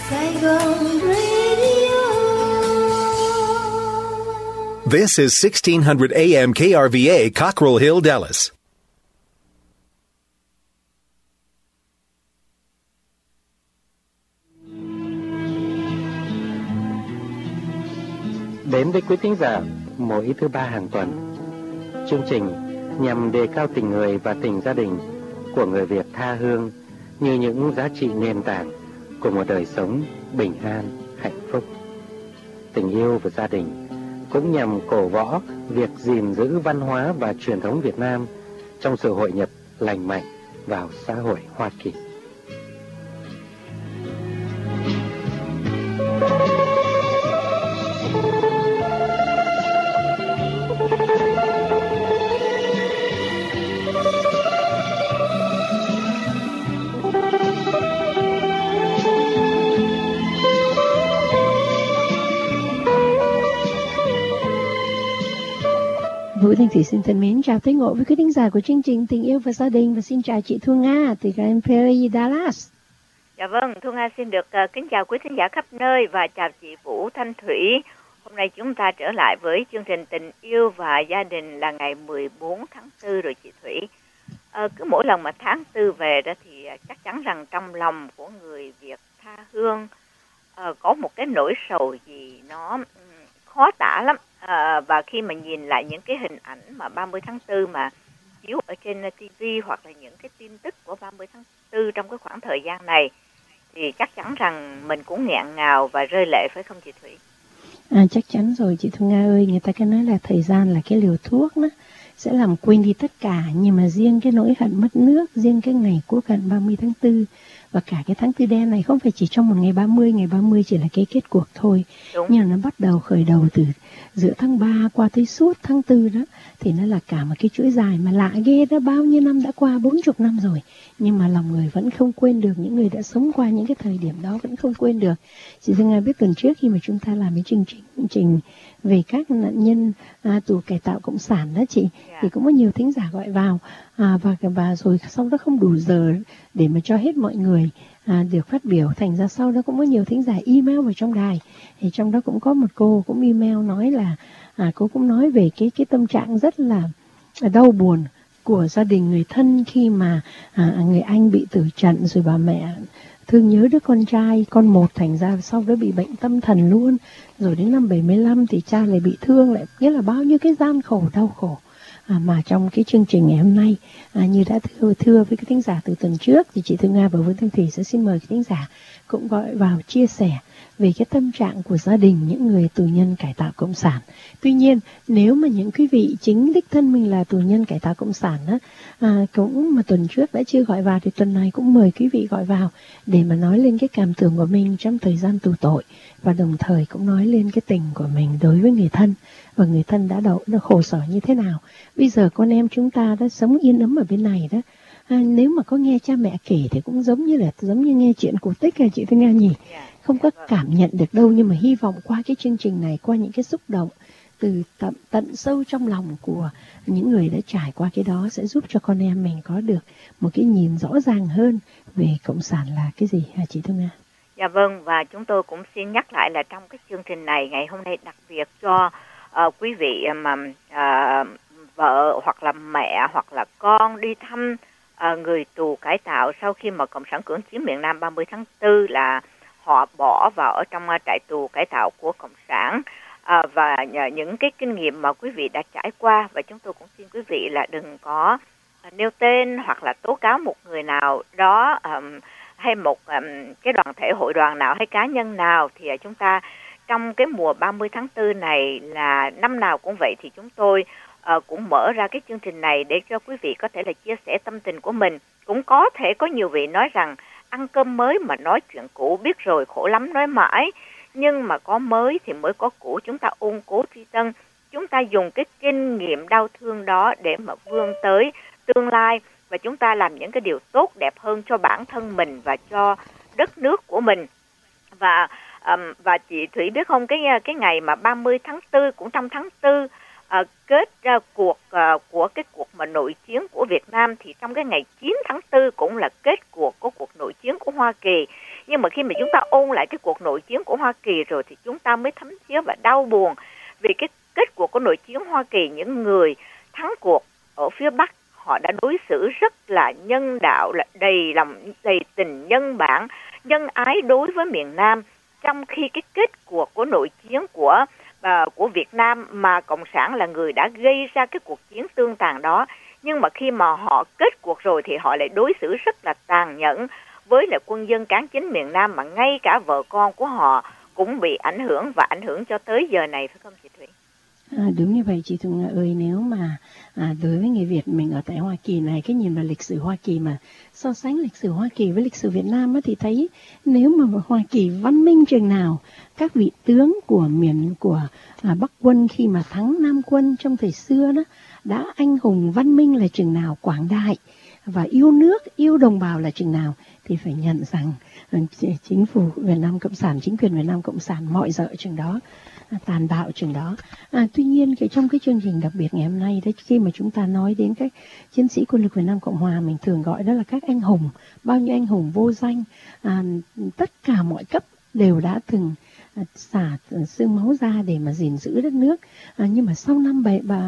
Saigon Radio. This is 1600 AM KRVA, Cockrell Hill, Dallas. Đến với quý thính giả mỗi thứ ba hàng tuần, chương trình nhằm đề cao tình người và tình gia đình của người Việt tha hương như những giá trị nền tảng của một đời sống bình an, hạnh phúc. Tình yêu và gia đình cũng nhằm cổ võ việc gìn giữ văn hóa và truyền thống Việt Nam trong sự hội nhập lành mạnh vào xã hội Hoa Kỳ. Vũ Thanh Thủy xin thân mến chào tới ngộ với quý thính giả của chương trình Tình Yêu và Gia Đình, và xin chào chị Thu Nga từ Grand Prairie, Dallas. Dạ vâng, Thu Nga xin được kính chào quý thính giả khắp nơi và chào chị Vũ Thanh Thủy. Hôm nay chúng ta trở lại với chương trình Tình Yêu và Gia Đình là ngày 14 tháng 4 rồi chị Thủy. Cứ mỗi lần mà tháng 4 về đó thì chắc chắn rằng trong lòng của người Việt tha hương có một cái nỗi sầu gì nó khó tả lắm. Và khi mà nhìn lại những cái hình ảnh mà 30 tháng 4 mà chiếu ở trên TV hoặc là những cái tin tức của 30 tháng 4 trong cái khoảng thời gian này thì chắc chắn rằng mình cũng nghẹn ngào và rơi lệ, phải không chị Thủy? Chắc chắn rồi chị Thu Nga ơi, người ta cứ nói là thời gian là cái liều thuốc đó, sẽ làm quên đi tất cả, nhưng mà riêng cái nỗi hận mất nước, riêng cái ngày quốc hận 30 tháng 4 và cả cái tháng 4 đen này không phải chỉ trong một ngày 30 chỉ là cái kết cuộc thôi. Đúng. Nhưng nó bắt đầu khởi đầu từ giữa tháng 3 qua tới suốt tháng 4 đó, thì nó là cả một cái chuỗi dài mà lạ ghê đó, bao nhiêu năm đã qua, 40 năm rồi, nhưng mà lòng người vẫn không quên được, những người đã sống qua những cái thời điểm đó vẫn không quên được. Chị Dương Nga biết tuần trước khi mà chúng ta làm cái chương trình về các nạn nhân tù cải tạo cộng sản đó chị, thì cũng có nhiều thính giả gọi vào và rồi sau đó không đủ giờ để mà cho hết mọi người được phát biểu, thành ra sau đó cũng có nhiều thính giả email vào trong đài. Thì trong đó cũng có một cô cũng email nói là cô cũng nói về cái tâm trạng rất là đau buồn của gia đình người thân khi mà người anh bị tử trận, rồi bà mẹ thương nhớ đứa con trai con một, thành ra sau đó bị bệnh tâm thần luôn, rồi đến năm 75 thì cha lại bị thương, lại nghĩa là bao nhiêu cái gian khổ đau khổ. Mà trong cái chương trình ngày hôm nay như đã thưa với cái thính giả từ tuần trước, thì chị Thu Nga và Vũ Thanh Thủy sẽ xin mời cái thính giả cũng gọi vào chia sẻ về cái tâm trạng của gia đình những người tù nhân cải tạo cộng sản. Tuy nhiên nếu mà những quý vị chính đích thân mình là tù nhân cải tạo cộng sản đó, cũng mà tuần trước đã chưa gọi vào thì tuần này cũng mời quý vị gọi vào để mà nói lên cái cảm tưởng của mình trong thời gian tù tội, và đồng thời cũng nói lên cái tình của mình đối với người thân, và người thân đã khổ sở như thế nào. Bây giờ con em chúng ta đã sống yên ấm ở bên này đó, nếu mà có nghe cha mẹ kể thì cũng giống như nghe chuyện cổ tích là chị Thu Nga nhỉ, không có cảm nhận được đâu, nhưng mà hy vọng qua cái chương trình này, qua những cái xúc động từ tận sâu trong lòng của những người đã trải qua cái đó, sẽ giúp cho con em mình có được một cái nhìn rõ ràng hơn về cộng sản là cái gì hả chị Thu Nga? Dạ vâng, và chúng tôi cũng xin nhắc lại là trong cái chương trình này ngày hôm nay đặc biệt cho quý vị mà vợ hoặc là mẹ hoặc là con đi thăm người tù cải tạo sau khi mà Cộng sản cưỡng chiếm miền Nam 30 tháng 4 là họ bỏ vào ở trong trại tù cải tạo của Cộng sản, và những cái kinh nghiệm mà quý vị đã trải qua, và chúng tôi cũng xin quý vị là đừng có nêu tên hoặc là tố cáo một người nào đó hay một cái đoàn thể, hội đoàn nào hay cá nhân nào. Thì chúng ta trong cái mùa 30 tháng 4 này là năm nào cũng vậy, thì chúng tôi cũng mở ra cái chương trình này để cho quý vị có thể là chia sẻ tâm tình của mình. Cũng có thể có nhiều vị nói rằng ăn cơm mới mà nói chuyện cũ, biết rồi khổ lắm nói mãi, nhưng mà có mới thì mới có cũ. Chúng ta ôn cố truy tân, chúng ta dùng cái kinh nghiệm đau thương đó để mà vươn tới tương lai, và chúng ta làm những cái điều tốt đẹp hơn cho bản thân mình và cho đất nước của mình. Và chị Thủy biết không, cái ngày mà 30 tháng 4 cũng trong tháng 4 kết cuộc của cái cuộc mà nội chiến của Việt Nam, thì trong cái ngày 9 tháng 4 cũng là kết cuộc của cuộc nội chiến của Hoa Kỳ. Nhưng mà khi mà chúng ta ôn lại cái cuộc nội chiến của Hoa Kỳ rồi thì chúng ta mới thấm thía và đau buồn vì cái kết cuộc của nội chiến Hoa Kỳ. Những người thắng cuộc ở phía Bắc họ đã đối xử rất là nhân đạo, là đầy lòng, đầy tình nhân bản, nhân ái đối với miền Nam, trong khi cái kết cuộc của nội chiến của Việt Nam mà Cộng sản là người đã gây ra cái cuộc chiến tương tàn đó. Nhưng mà khi mà họ kết cuộc rồi thì họ lại đối xử rất là tàn nhẫn với lại quân dân cán chính miền Nam, mà ngay cả vợ con của họ cũng bị ảnh hưởng và ảnh hưởng cho tới giờ này, phải không chị Thủy? Đúng như vậy chị Thu Nga ơi. Nếu mà đối với người Việt mình ở tại Hoa Kỳ này, cái nhìn vào lịch sử Hoa Kỳ mà so sánh lịch sử Hoa Kỳ với lịch sử Việt Nam á, thì thấy nếu mà Hoa Kỳ văn minh chừng nào, các vị tướng của Bắc quân khi mà thắng Nam quân trong thời xưa đó đã anh hùng văn minh là chừng nào, quảng đại và yêu nước, yêu đồng bào là chừng nào, thì phải nhận rằng chính phủ Việt Nam Cộng sản, chính quyền Việt Nam Cộng sản mọi dợ chừng đó, tàn bạo chừng đó. Tuy nhiên trong cái chương trình đặc biệt ngày hôm nay đấy, khi mà chúng ta nói đến các chiến sĩ quân lực Việt Nam Cộng Hòa, mình thường gọi đó là các anh hùng, bao nhiêu anh hùng vô danh, tất cả mọi cấp đều đã từng xả xương máu ra để mà gìn giữ đất nước. Nhưng mà sau năm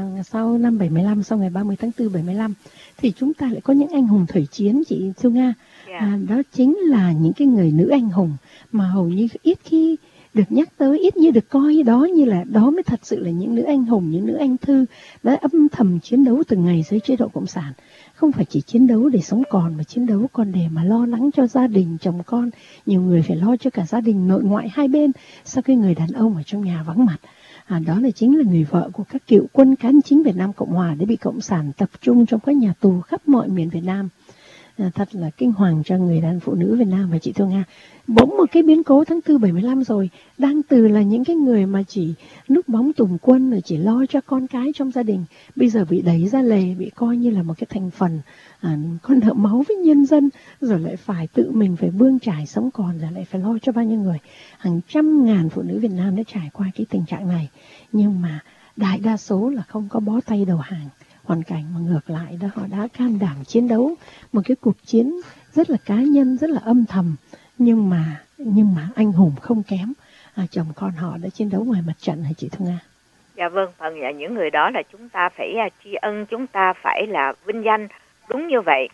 75, sau ngày 30 tháng 4 75 thì chúng ta lại có những anh hùng thời chiến, chị Thu Nga. Đó chính là những cái người nữ anh hùng mà hầu như ít khi được nhắc tới, ít như được coi đó như là đó mới thật sự là những nữ anh hùng, những nữ anh thư đã âm thầm chiến đấu từng ngày dưới chế độ Cộng sản. Không phải chỉ chiến đấu để sống còn, mà chiến đấu còn để mà lo lắng cho gia đình, chồng con. Nhiều người phải lo cho cả gia đình nội ngoại hai bên sau khi người đàn ông ở trong nhà vắng mặt. Đó là chính là người vợ của các cựu quân cán chính Việt Nam Cộng Hòa đã bị Cộng sản tập trung trong các nhà tù khắp mọi miền Việt Nam. Thật là kinh hoàng cho người đàn phụ nữ Việt Nam. Và chị Thu Nga, bỗng một cái biến cố tháng 4 75 rồi, đang từ là những cái người mà chỉ núp bóng tùng quân rồi chỉ lo cho con cái trong gia đình, bây giờ bị đẩy ra lề, bị coi như là một cái thành phần con nợ máu với nhân dân, rồi lại phải tự mình phải bươn trải sống còn, rồi lại phải lo cho bao nhiêu người. Hàng trăm ngàn phụ nữ Việt Nam đã trải qua cái tình trạng này, nhưng mà đại đa số là không có bó tay đầu hàng. Hoàn cảnh mà ngược lại đó, họ đã can đảm chiến đấu một cái cuộc chiến rất là cá nhân, rất là âm thầm, nhưng mà anh hùng không kém. Chồng con họ đã chiến đấu ngoài mặt trận, hả chị Thu Nga? Dạ vâng, những người đó là chúng ta phải tri ân, chúng ta phải là vinh danh, đúng như vậy.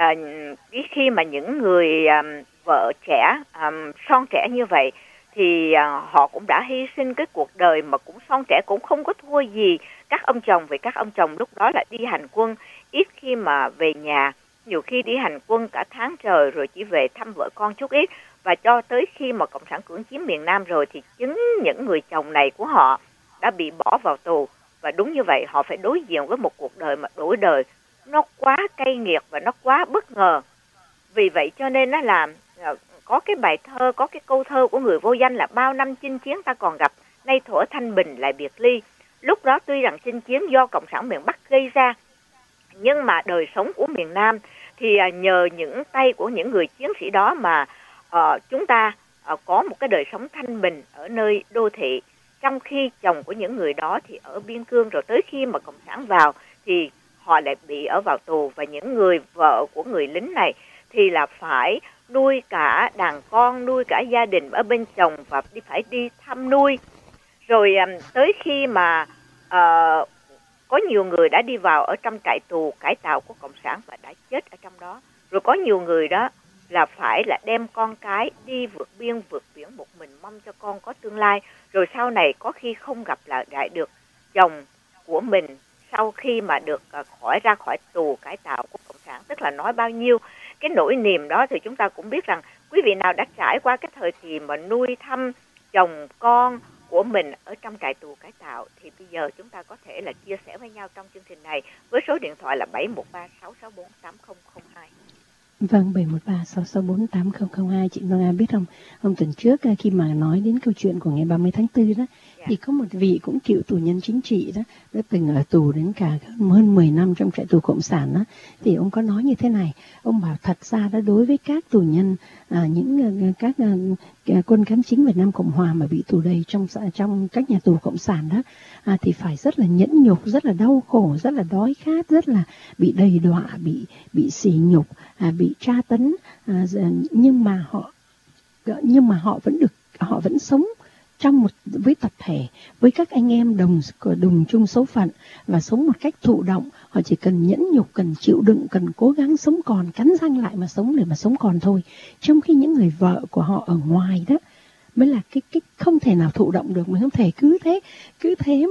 Khi mà những người vợ trẻ, son trẻ như vậy thì họ cũng đã hy sinh cái cuộc đời mà cũng son trẻ, cũng không có thua gì các ông chồng. Vì các ông chồng lúc đó là đi hành quân, ít khi mà về nhà, nhiều khi đi hành quân cả tháng trời rồi chỉ về thăm vợ con chút ít. Và cho tới khi mà Cộng sản cưỡng chiếm miền Nam rồi thì chính những người chồng này của họ đã bị bỏ vào tù. Và đúng như vậy, họ phải đối diện với một cuộc đời mà đổi đời nó quá cay nghiệt và nó quá bất ngờ. Vì vậy cho nên nó làm có cái bài thơ, có cái câu thơ của người vô danh là bao năm chinh chiến ta còn gặp, nay thuở thanh bình lại biệt ly. Lúc đó tuy rằng chinh chiến do Cộng sản miền Bắc gây ra, nhưng mà đời sống của miền Nam thì nhờ những tay của những người chiến sĩ đó mà chúng ta có một cái đời sống thanh bình ở nơi đô thị. Trong khi chồng của những người đó thì ở biên cương, rồi tới khi mà Cộng sản vào thì họ lại bị ở vào tù. Và những người vợ của người lính này thì là phải nuôi cả đàn con, nuôi cả gia đình ở bên chồng và phải đi thăm nuôi. Rồi tới khi mà có nhiều người đã đi vào ở trong trại tù cải tạo của Cộng sản và đã chết ở trong đó. Rồi có nhiều người đó là phải là đem con cái đi vượt biên vượt biển một mình, mong cho con có tương lai. Rồi sau này có khi không gặp lại được chồng của mình sau khi mà được ra khỏi tù cải tạo của Cộng sản. Tức là nói bao nhiêu cái nỗi niềm đó thì chúng ta cũng biết rằng quý vị nào đã trải qua cái thời kỳ mà nuôi thăm chồng con của mình ở trong trại tù cải tạo thì bây giờ chúng ta có thể là chia sẻ với nhau trong chương trình này với số điện thoại là 713-664-8002. Vâng, 713-664-8002. Chị Nga biết không, hôm tuần trước khi mà nói đến câu chuyện của ngày 30 tháng 4 đó, thì có một vị cũng cựu tù nhân chính trị đó, đã từng ở tù đến cả hơn 10 năm trong trại tù Cộng sản đó, thì ông có nói như thế này. Ông bảo thật ra đó, đối với các tù nhân, các quân cán chính Việt Nam Cộng Hòa mà bị tù đầy trong các nhà tù Cộng sản đó, thì phải rất là nhẫn nhục, rất là đau khổ, rất là đói khát, rất là bị đầy đọa, bị sỉ nhục, bị tra tấn, nhưng mà họ nhưng mà họ vẫn sống với tập thể, với các anh em đồng chung số phận và sống một cách thụ động. Họ chỉ cần nhẫn nhục, cần chịu đựng, cần cố gắng sống còn, cắn răng lại mà sống để mà sống còn thôi. Trong khi những người vợ của họ ở ngoài đó mới là cái không thể nào thụ động được, mình không thể cứ thế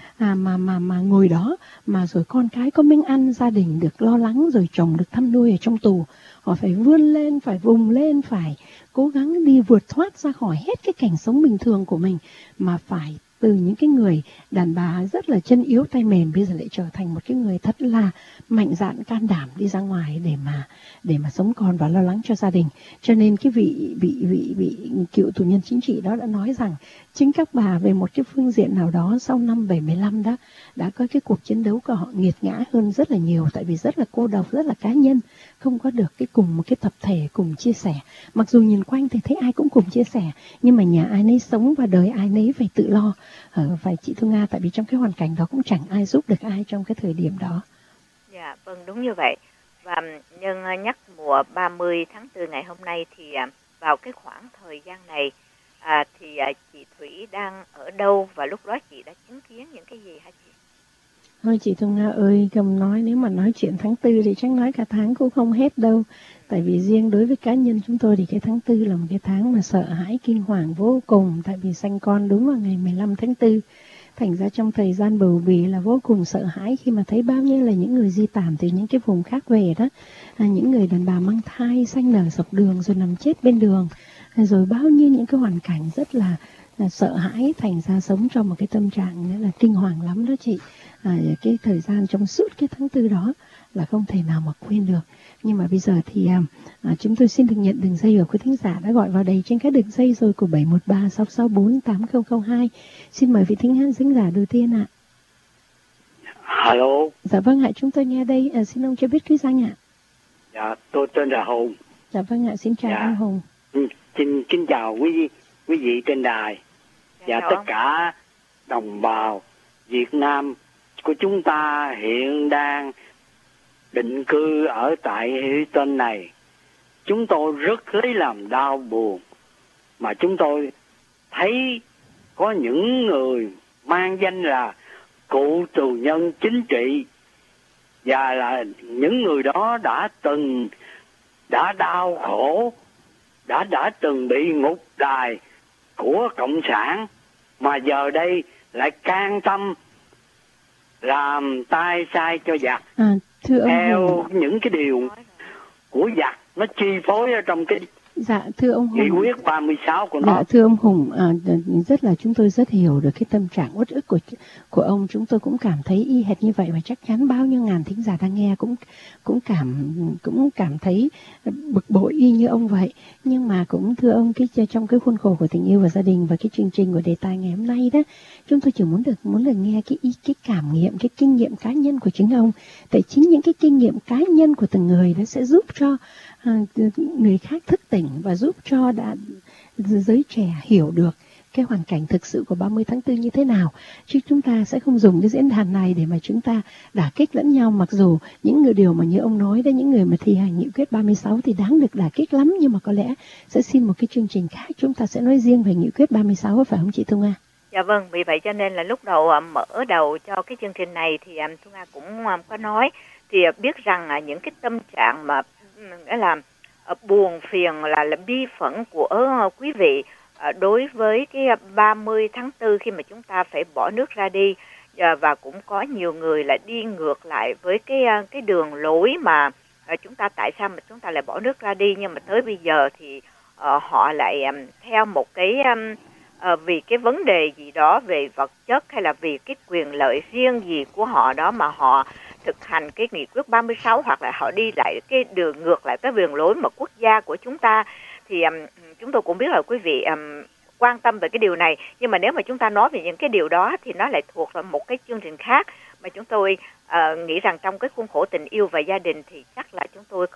mà ngồi đó, mà rồi con cái có miếng ăn, gia đình được lo lắng, rồi chồng được thăm nuôi ở trong tù. Họ phải vươn lên, phải vùng lên, phải cố gắng đi vượt thoát ra khỏi hết cái cảnh sống bình thường của mình, mà phải từ những cái người đàn bà rất là chân yếu tay mềm bây giờ lại trở thành một cái người thật là mạnh dạn can đảm đi ra ngoài để mà sống còn và lo lắng cho gia đình. Cho nên cái vị cựu tù nhân chính trị đó đã nói rằng chính các bà về một cái phương diện nào đó sau năm 75 đó đã có cái cuộc chiến đấu của họ nghiệt ngã hơn rất là nhiều, tại vì rất là cô độc, rất là cá nhân, không có được cái cùng một cái tập thể cùng chia sẻ. Mặc dù nhìn quanh thì thấy ai cũng cùng chia sẻ, nhưng mà nhà ai nấy sống và đời ai nấy phải tự lo. Phải chị Thu Nga, tại vì trong cái hoàn cảnh đó cũng chẳng ai giúp được ai trong cái thời điểm đó. Dạ, vâng, đúng như vậy. Và nhân nhắc mùa 30 tháng 4 ngày hôm nay thì vào cái khoảng thời gian này thì chị Thủy đang ở đâu và lúc đó chị đã chứng kiến những cái gì hả chị? Thôi chị Thu Nga ơi, cầm nói nếu mà nói chuyện tháng 4 thì chắc nói cả tháng cũng không hết đâu. Tại vì riêng đối với cá nhân chúng tôi thì cái tháng 4 là một cái tháng mà sợ hãi kinh hoàng vô cùng, tại vì sanh con đúng vào ngày 15 tháng 4. Thành ra trong thời gian bầu bì là vô cùng sợ hãi khi mà thấy bao nhiêu là những người di tản từ những cái vùng khác về đó. Những người đàn bà mang thai, sanh nở dọc đường rồi nằm chết bên đường. Rồi bao nhiêu những cái hoàn cảnh rất là sợ hãi, thành ra sống trong một cái tâm trạng nữa là kinh hoàng lắm đó chị. Cái thời gian trong suốt cái tháng 4 đó là không thể nào mà quên được. Nhưng mà bây giờ thì chúng tôi xin được nhận đường dây của quý thính giả đã gọi vào đây trên các đường dây rồi của 713-664-8002. Xin mời vị thính giả đầu tiên ạ. Alo. Dạ vâng ạ, chúng tôi nghe đây. Xin ông cho biết quý danh ạ. Dạ, tôi tên là Hùng. Dạ vâng ạ, xin chào anh Hùng. Xin chào quý vị trên đài và tất cả đồng bào Việt Nam của chúng ta hiện đang định cư ở tại Houston này. Chúng tôi rất lấy làm đau buồn mà chúng tôi thấy có những người mang danh là cựu tù nhân chính trị và là những người đó đã đau khổ, đã từng bị ngục đày của cộng sản mà giờ đây lại can tâm làm tay sai cho giặc. Theo Hùng, những cái điều của giặc nó chi phối ở trong cái thưa ông Hùng, nghị quyết 36 của nó. Dạ, thưa ông Hùng, chúng tôi rất hiểu được cái tâm trạng uất ức của ông. Chúng tôi cũng cảm thấy y hệt như vậy và chắc chắn bao nhiêu ngàn thính giả đang nghe cũng cảm thấy bực bội y như ông vậy. Nhưng mà cũng thưa ông, trong cái khuôn khổ của tình yêu và gia đình và cái chương trình của đề tài ngày hôm nay đó, chúng tôi chỉ muốn được nghe cái cảm nghiệm, cái kinh nghiệm cá nhân của chính ông. Tại chính những cái kinh nghiệm cá nhân của từng người đó sẽ giúp cho người khác thức tỉnh và giúp cho giới trẻ hiểu được cái hoàn cảnh thực sự của 30 tháng 4 như thế nào. Chứ chúng ta sẽ không dùng cái diễn đàn này để mà chúng ta đả kích lẫn nhau. Mặc dù những điều mà như ông nói đó, những người mà thi hành nghị quyết 36 thì đáng được đả kích lắm, nhưng mà có lẽ sẽ xin một cái chương trình khác chúng ta sẽ nói riêng về nghị quyết 36, phải không chị Thu Nga? Dạ vâng, vì vậy cho nên là lúc đầu mở đầu cho cái chương trình này thì Thu Nga cũng có nói thì biết rằng những cái tâm trạng mà nghĩa là buồn phiền là bi phẫn của quý vị đối với cái 30 tháng 4 khi mà chúng ta phải bỏ nước ra đi, và cũng có nhiều người là đi ngược lại với cái đường lối mà chúng ta lại bỏ nước ra đi, nhưng mà tới bây giờ thì họ lại theo một cái vì cái vấn đề gì đó về vật chất hay là vì cái quyền lợi riêng gì của họ đó mà họ thực hành cái nghị quyết 36 hoặc là họ đi lại cái đường ngược lại cái đường lối mà quốc gia của chúng ta. Thì chúng tôi cũng biết là quý vị quan tâm về cái điều này, nhưng mà nếu mà chúng ta nói về những cái điều đó thì nó lại thuộc vào một cái chương trình khác mà chúng tôi nghĩ rằng trong cái khuôn khổ tình yêu và gia đình thì chắc là chúng tôi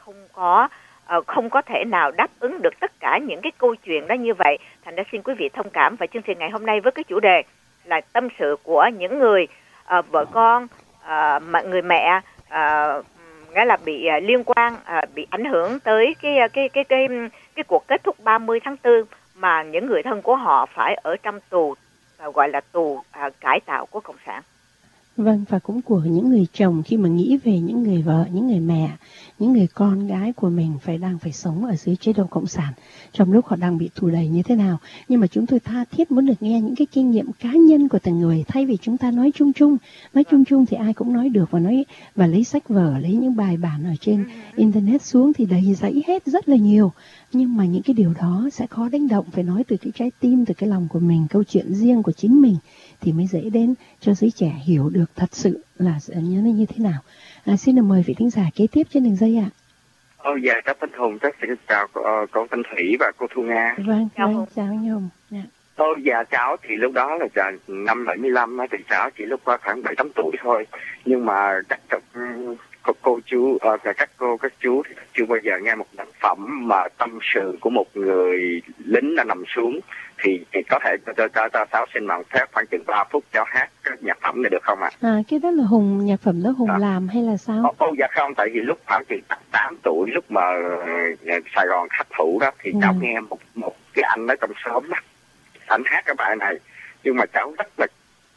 không có thể nào đáp ứng được tất cả những cái câu chuyện đó như vậy. Thành ra xin quý vị thông cảm, và chương trình ngày hôm nay với cái chủ đề là tâm sự của những người vợ con, người mẹ nghĩa là bị liên quan, bị ảnh hưởng tới cái cuộc kết thúc 30 tháng 4 mà những người thân của họ phải ở trong tù, gọi là tù cải tạo của Cộng sản. Vâng, và cũng của những người chồng khi mà nghĩ về những người vợ, những người mẹ, những người con gái của mình đang phải sống ở dưới chế độ Cộng sản trong lúc họ đang bị tù đầy như thế nào. Nhưng mà chúng tôi tha thiết muốn được nghe những cái kinh nghiệm cá nhân của từng người, thay vì chúng ta nói chung chung thì ai cũng nói được và lấy sách vở, lấy những bài bản ở trên internet xuống thì đầy dãy hết rất là nhiều. Nhưng mà những cái điều đó sẽ khó đánh động, phải nói từ cái trái tim, từ cái lòng của mình, câu chuyện riêng của chính mình thì mới dễ đến cho giới trẻ hiểu được thật sự là như thế nào. Xin được mời vị thính giả kế tiếp trên đường dây ạ. Dạ, cháu Thanh Hùng, cháu xin chào cô Thanh Thủy và cô Thu Nga. Vâng, chào anh Hùng. Dạ, cháu thì lúc đó là năm 75 thì cháu chỉ lúc qua khoảng 7-8 tuổi thôi. Nhưng mà các cô chú, các chú thì chưa bao giờ nghe một nhạc phẩm mà tâm sự của một người lính đã nằm xuống. Thì có thể cháu xin mạng phép khoảng chừng 3 phút cháu hát cái nhạc phẩm này được không ạ? Cái đó là nhạc phẩm đó Hùng làm hay là sao? Dạ không, tại vì lúc khoảng chừng 8 tuổi lúc mà Sài Gòn khắc thủ đó thì cháu nghe một cái anh ở trong xóm đó, anh hát cái bài này, nhưng mà cháu rất là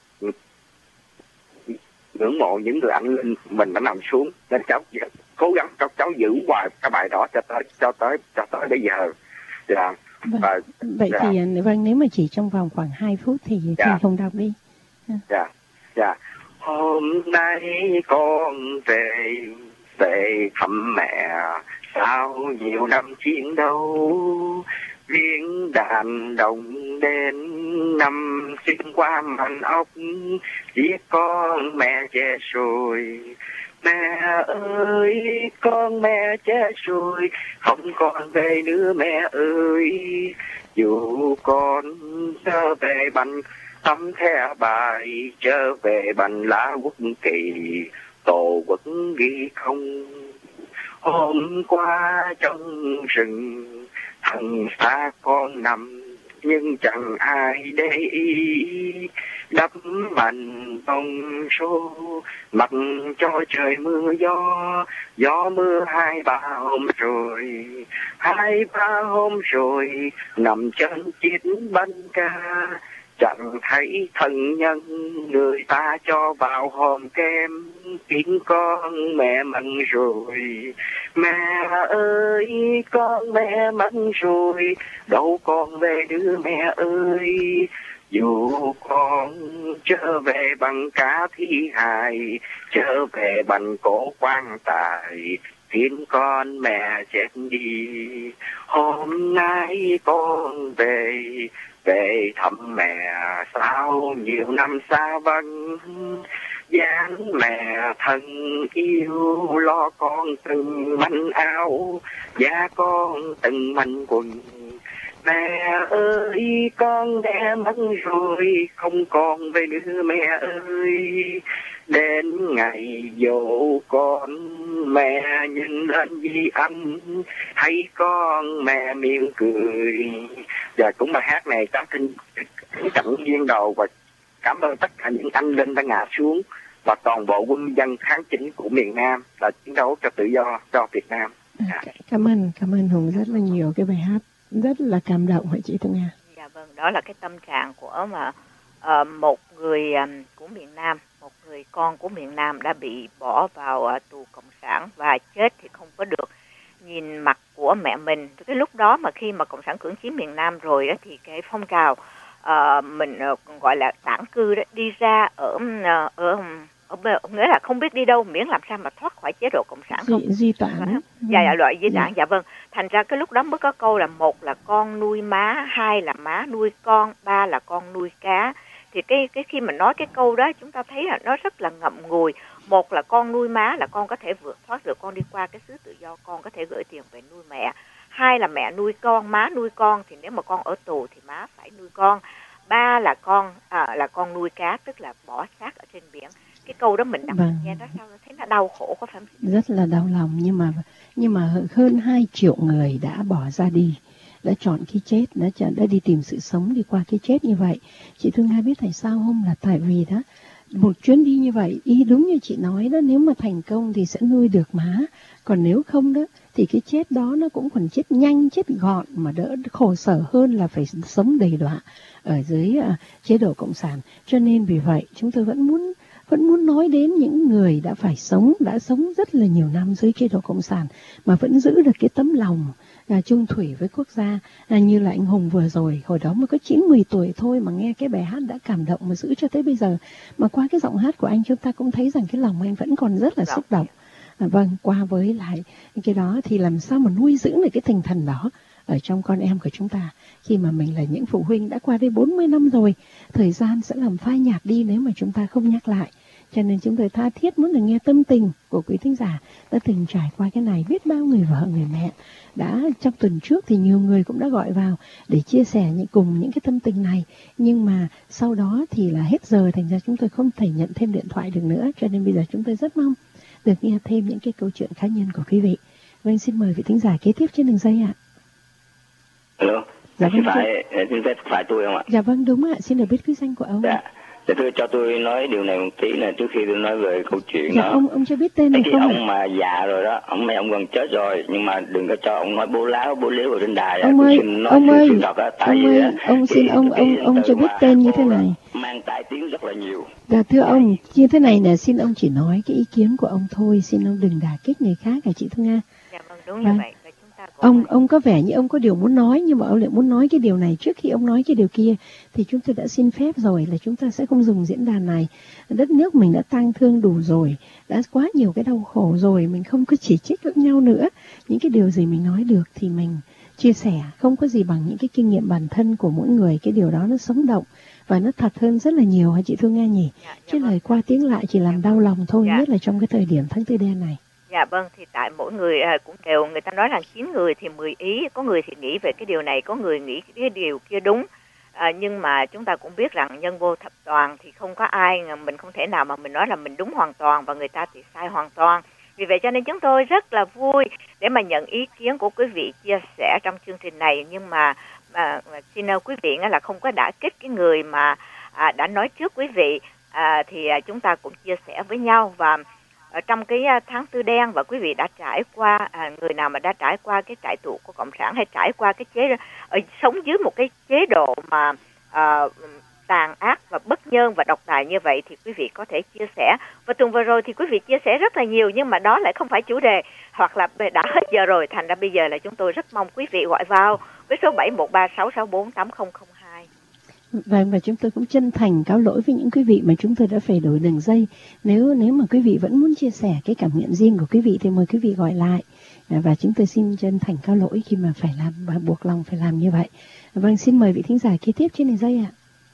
ngưỡng mộ những người anh linh mình đã nằm xuống, nên cháu cố gắng cháu giữ hoài cái bài đó cho tới bây giờ. Dạ. Vậy thì nếu mà chỉ trong vòng khoảng 2 phút thì Hùng đọc đi. Dạ. Hôm nay con về thăm mẹ sau nhiều năm chiến đấu, viếng đàn đồng đến năm xuyên qua màn ốc, giết con mẹ chết rồi. Mẹ ơi, con mẹ chết rồi, không còn về nữa mẹ ơi. Dù con trở về bằng tấm thẻ bài, trở về bằng lá quốc kỳ, tổ quốc ghi không. Hôm qua trong rừng, thằng xa con nằm, nhưng chẳng ai để ý. Đắp màn bông số, mặc cho trời mưa gió mưa 2-3 hôm rồi. 2-3 hôm rồi, nằm chân chiếc bánh ca, chẳng thấy thân nhân, người ta cho vào hòm kem, kín con mẹ mặn rồi. Mẹ ơi, con mẹ mặn rồi, đâu con về đứa mẹ ơi. Dù con trở về bằng cá thi hài, trở về bằng cổ quan tài, khiến con mẹ chết đi. Hôm nay con về thăm mẹ sau nhiều năm xa vắng, dáng mẹ thân yêu lo con từng manh áo, da con từng manh quần. Mẹ ơi, con đã mất rồi, không còn về nữa mẹ ơi. Đến ngày dỗ con, mẹ nhìn lên vì anh, thấy con mẹ miệng cười. Và cũng bài hát này cháu xin trọng duyên đầu và cảm ơn tất cả những anh linh đã ngã xuống và toàn bộ quân dân kháng chính của miền Nam là chiến đấu cho tự do cho Việt Nam. Cảm ơn Hùng rất là nhiều, cái bài hát rất là cảm động hả chị Thu Nga? Dạ vâng, đó là cái tâm trạng của một người của miền Nam, một người con của miền Nam đã bị bỏ vào tù cộng sản và chết thì không có được nhìn mặt của mẹ mình. Cái lúc đó mà khi mà cộng sản cưỡng chiếm miền Nam rồi đó thì cái phong trào mình gọi là tản cư đó đi ra ở nghĩa là không biết đi đâu miễn làm sao mà thoát khỏi chế độ cộng sản không di tản. Dạ loại di tản. Dạ vâng, thành ra cái lúc đó mới có câu là 1 là con nuôi má, 2 là má nuôi con, 3 là con nuôi cá. Thì cái khi mà nói cái câu đó chúng ta thấy là nó rất là ngậm ngùi. 1 là con nuôi má là con có thể vượt thoát được, con đi qua cái xứ tự do, con có thể gửi tiền về nuôi mẹ. 2 là mẹ nuôi con, má nuôi con, thì nếu mà con ở tù thì má phải nuôi con. 3 là con nuôi cá, tức là bỏ xác ở trên biển. Cái câu đó mình đọc nghe nó sao thấy nó đau khổ quá phải không? Rất là đau lòng, nhưng mà hơn 2 triệu người đã bỏ ra đi, đã chọn cái chết, đã đi tìm sự sống đi qua cái chết như vậy. Chị Thương Nga biết tại sao không? Là tại vì đó một chuyến đi như vậy, y đúng như chị nói đó, nếu mà thành công thì sẽ nuôi được má, còn nếu không đó thì cái chết đó nó cũng còn chết nhanh, chết gọn mà đỡ khổ sở hơn là phải sống đầy đọa ở dưới chế độ cộng sản. Cho nên vì vậy chúng tôi vẫn muốn nói đến những người đã sống rất là nhiều năm dưới chế độ cộng sản mà vẫn giữ được cái tấm lòng chung thủy với quốc gia, như là anh Hùng vừa rồi, hồi đó mới có 9-10 tuổi thôi mà nghe cái bài hát đã cảm động mà giữ cho tới bây giờ. Mà qua cái giọng hát của anh chúng ta cũng thấy rằng cái lòng anh vẫn còn rất là xúc động. Vâng, qua với lại cái đó thì làm sao mà nuôi dưỡng được cái tinh thần đó ở trong con em của chúng ta, khi mà mình là những phụ huynh đã qua đây 40 năm rồi, thời gian sẽ làm phai nhạt đi nếu mà chúng ta không nhắc lại. Cho nên chúng tôi tha thiết muốn được nghe tâm tình của quý thính giả đã từng trải qua cái này. Biết bao người vợ, người mẹ đã trong tuần trước thì nhiều người cũng đã gọi vào để chia sẻ cùng những cái tâm tình này. Nhưng mà sau đó thì là hết giờ, thành ra chúng tôi không thể nhận thêm điện thoại được nữa. Cho nên bây giờ chúng tôi rất mong được nghe thêm những cái câu chuyện cá nhân của quý vị. Vâng, xin mời vị thính giả kế tiếp trên đường dây ạ. Alo, dạ vâng, phải tôi không ạ? Dạ vâng, đúng ạ. Xin được biết quý danh của ông. Dạ. Để cho tôi nói điều này một tí này trước khi tôi nói về câu chuyện dạ, đó. Ông cho biết tên này không ạ? Ông mà già rồi đó, ông gần chết rồi, nhưng mà đừng có cho ông nói bố láo bố liếu ở trên đài. Ông ơi, ông xin ông cho biết tên như thế này. Mang tai tiếng rất là nhiều. Dạ thưa ông, như thế này nè, xin ông chỉ nói cái ý kiến của ông thôi, xin ông đừng đả kích người khác hả chị Thu Nga? Dạ vâng, đúng như vậy. Ông có vẻ như ông có điều muốn nói, nhưng mà ông lại muốn nói cái điều này trước khi ông nói cái điều kia, thì chúng tôi đã xin phép rồi là chúng ta sẽ không dùng diễn đàn này. Đất nước mình đã tang thương đủ rồi, đã quá nhiều cái đau khổ rồi, mình không có chỉ trích lẫn nhau nữa. Những cái điều gì mình nói được thì mình chia sẻ, không có gì bằng những cái kinh nghiệm bản thân của mỗi người. Cái điều đó nó sống động và nó thật hơn rất là nhiều hả chị Thương Nga nhỉ? Chứ lời qua tiếng lại chỉ làm đau lòng thôi, nhất là trong cái thời điểm tháng tư đen này. Dạ vâng, thì tại mỗi người cũng đều, người ta nói là 9 người thì 10 ý, có người thì nghĩ về cái điều này, có người nghĩ cái điều kia đúng. Nhưng mà chúng ta cũng biết rằng nhân vô thập toàn thì không có ai, mình không thể nào mà mình nói là mình đúng hoàn toàn và người ta thì sai hoàn toàn. Vì vậy cho nên chúng tôi rất là vui để mà nhận ý kiến của quý vị chia sẻ trong chương trình này. Nhưng mà xin quý vị là không có đả kích cái người mà đã nói trước quý vị, thì chúng ta cũng chia sẻ với nhau. Và trong cái tháng tư đen và quý vị đã trải qua, người nào mà đã trải qua cái trại tù của cộng sản hay trải qua cái sống dưới một cái chế độ mà tàn ác và bất nhân và độc tài như vậy thì quý vị có thể chia sẻ. Và tuần vừa rồi thì quý vị chia sẻ rất là nhiều, nhưng mà đó lại không phải chủ đề, hoặc là đã hết giờ rồi, thành ra bây giờ là chúng tôi rất mong quý vị gọi vào với số 7136648002. Vâng, và chúng tôi cũng chân thành cáo lỗi với những quý vị mà chúng tôi đã phải đổi đường dây. Nếu mà quý vị vẫn muốn chia sẻ cái cảm nhận riêng của quý vị thì mời quý vị gọi lại. Và chúng tôi xin chân thành cáo lỗi khi mà phải làm và buộc lòng phải làm như vậy. Vâng, xin mời vị thính giả kế tiếp trên đường dây ạ.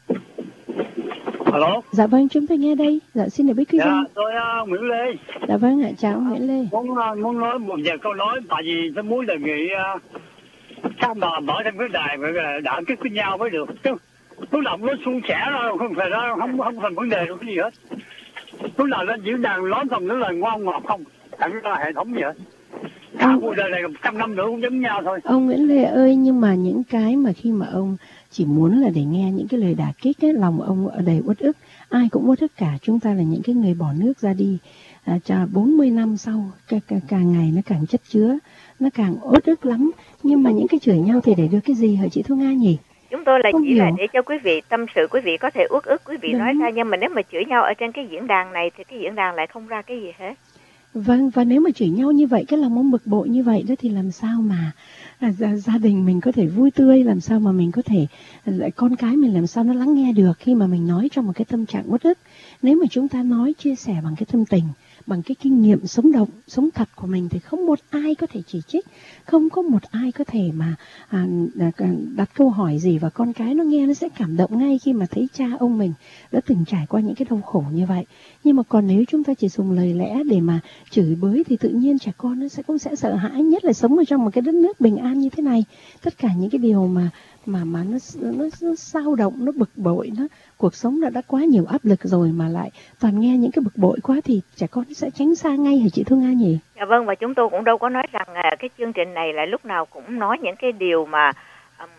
Alo. Dạ vâng, chúng tôi nghe đây. Dạ, xin được biết quý danh. Dạ, tôi Nguyễn Lê. Dạ vâng ạ, chào ông Nguyễn Lê. Muốn nói một vài câu nói, tại vì tôi muốn đề nghị sao mà mở thêm cái đài đã kết với nhau mới được. Lúc nào nó suôn sẻ ra, không phải ra, không thành vấn đề đâu cái gì hết. Lúc nào lên diễn đàn nói xong nó là ngon ngọt không, chẳng có hệ thống gì hết. Cả cuộc đời này 100 năm nữa cũng giống nhau thôi. Ông Nguyễn Lê ơi, nhưng mà những cái mà khi mà ông chỉ muốn là để nghe những cái lời đả kích ấy, lòng ông ở đầy uất ức, ai cũng uất ức cả. Chúng ta là những cái người bỏ nước ra đi, 40 năm sau càng ngày nó càng chất chứa, nó càng uất ức lắm. Nhưng mà những cái chửi nhau thì để được cái gì hả chị Thu Nga nhỉ? Chúng tôi là chỉ là để cho quý vị tâm sự, quý vị có thể uất ức, quý vị nói ra, nhưng mà nếu mà chửi nhau ở trên cái diễn đàn này thì cái diễn đàn lại không ra cái gì hết. Vâng, và nếu mà chửi nhau như vậy, cái lòng ông bực bội như vậy đó thì làm sao mà gia đình mình có thể vui tươi, làm sao mà mình có thể con cái mình làm sao nó lắng nghe được khi mà mình nói trong một cái tâm trạng uất ức. Nếu mà chúng ta nói chia sẻ bằng cái tâm tình, bằng cái kinh nghiệm sống động, sống thật của mình thì không một ai có thể chỉ trích, không có một ai có thể mà đặt câu hỏi gì, và con cái nó nghe nó sẽ cảm động ngay khi mà thấy cha ông mình đã từng trải qua những cái đau khổ như vậy. Nhưng mà còn nếu chúng ta chỉ dùng lời lẽ để mà chửi bới thì tự nhiên trẻ con nó cũng sẽ sợ hãi, nhất là sống ở trong một cái đất nước bình an như thế này. Tất cả những cái điều mà nó xao động, nó bực bội, cuộc sống đã quá nhiều áp lực rồi mà lại toàn nghe những cái bực bội quá thì trẻ con sẽ tránh xa ngay hả chị Thương Nga nhỉ? Dạ vâng, và chúng tôi cũng đâu có nói rằng cái chương trình này là lúc nào cũng nói những cái điều mà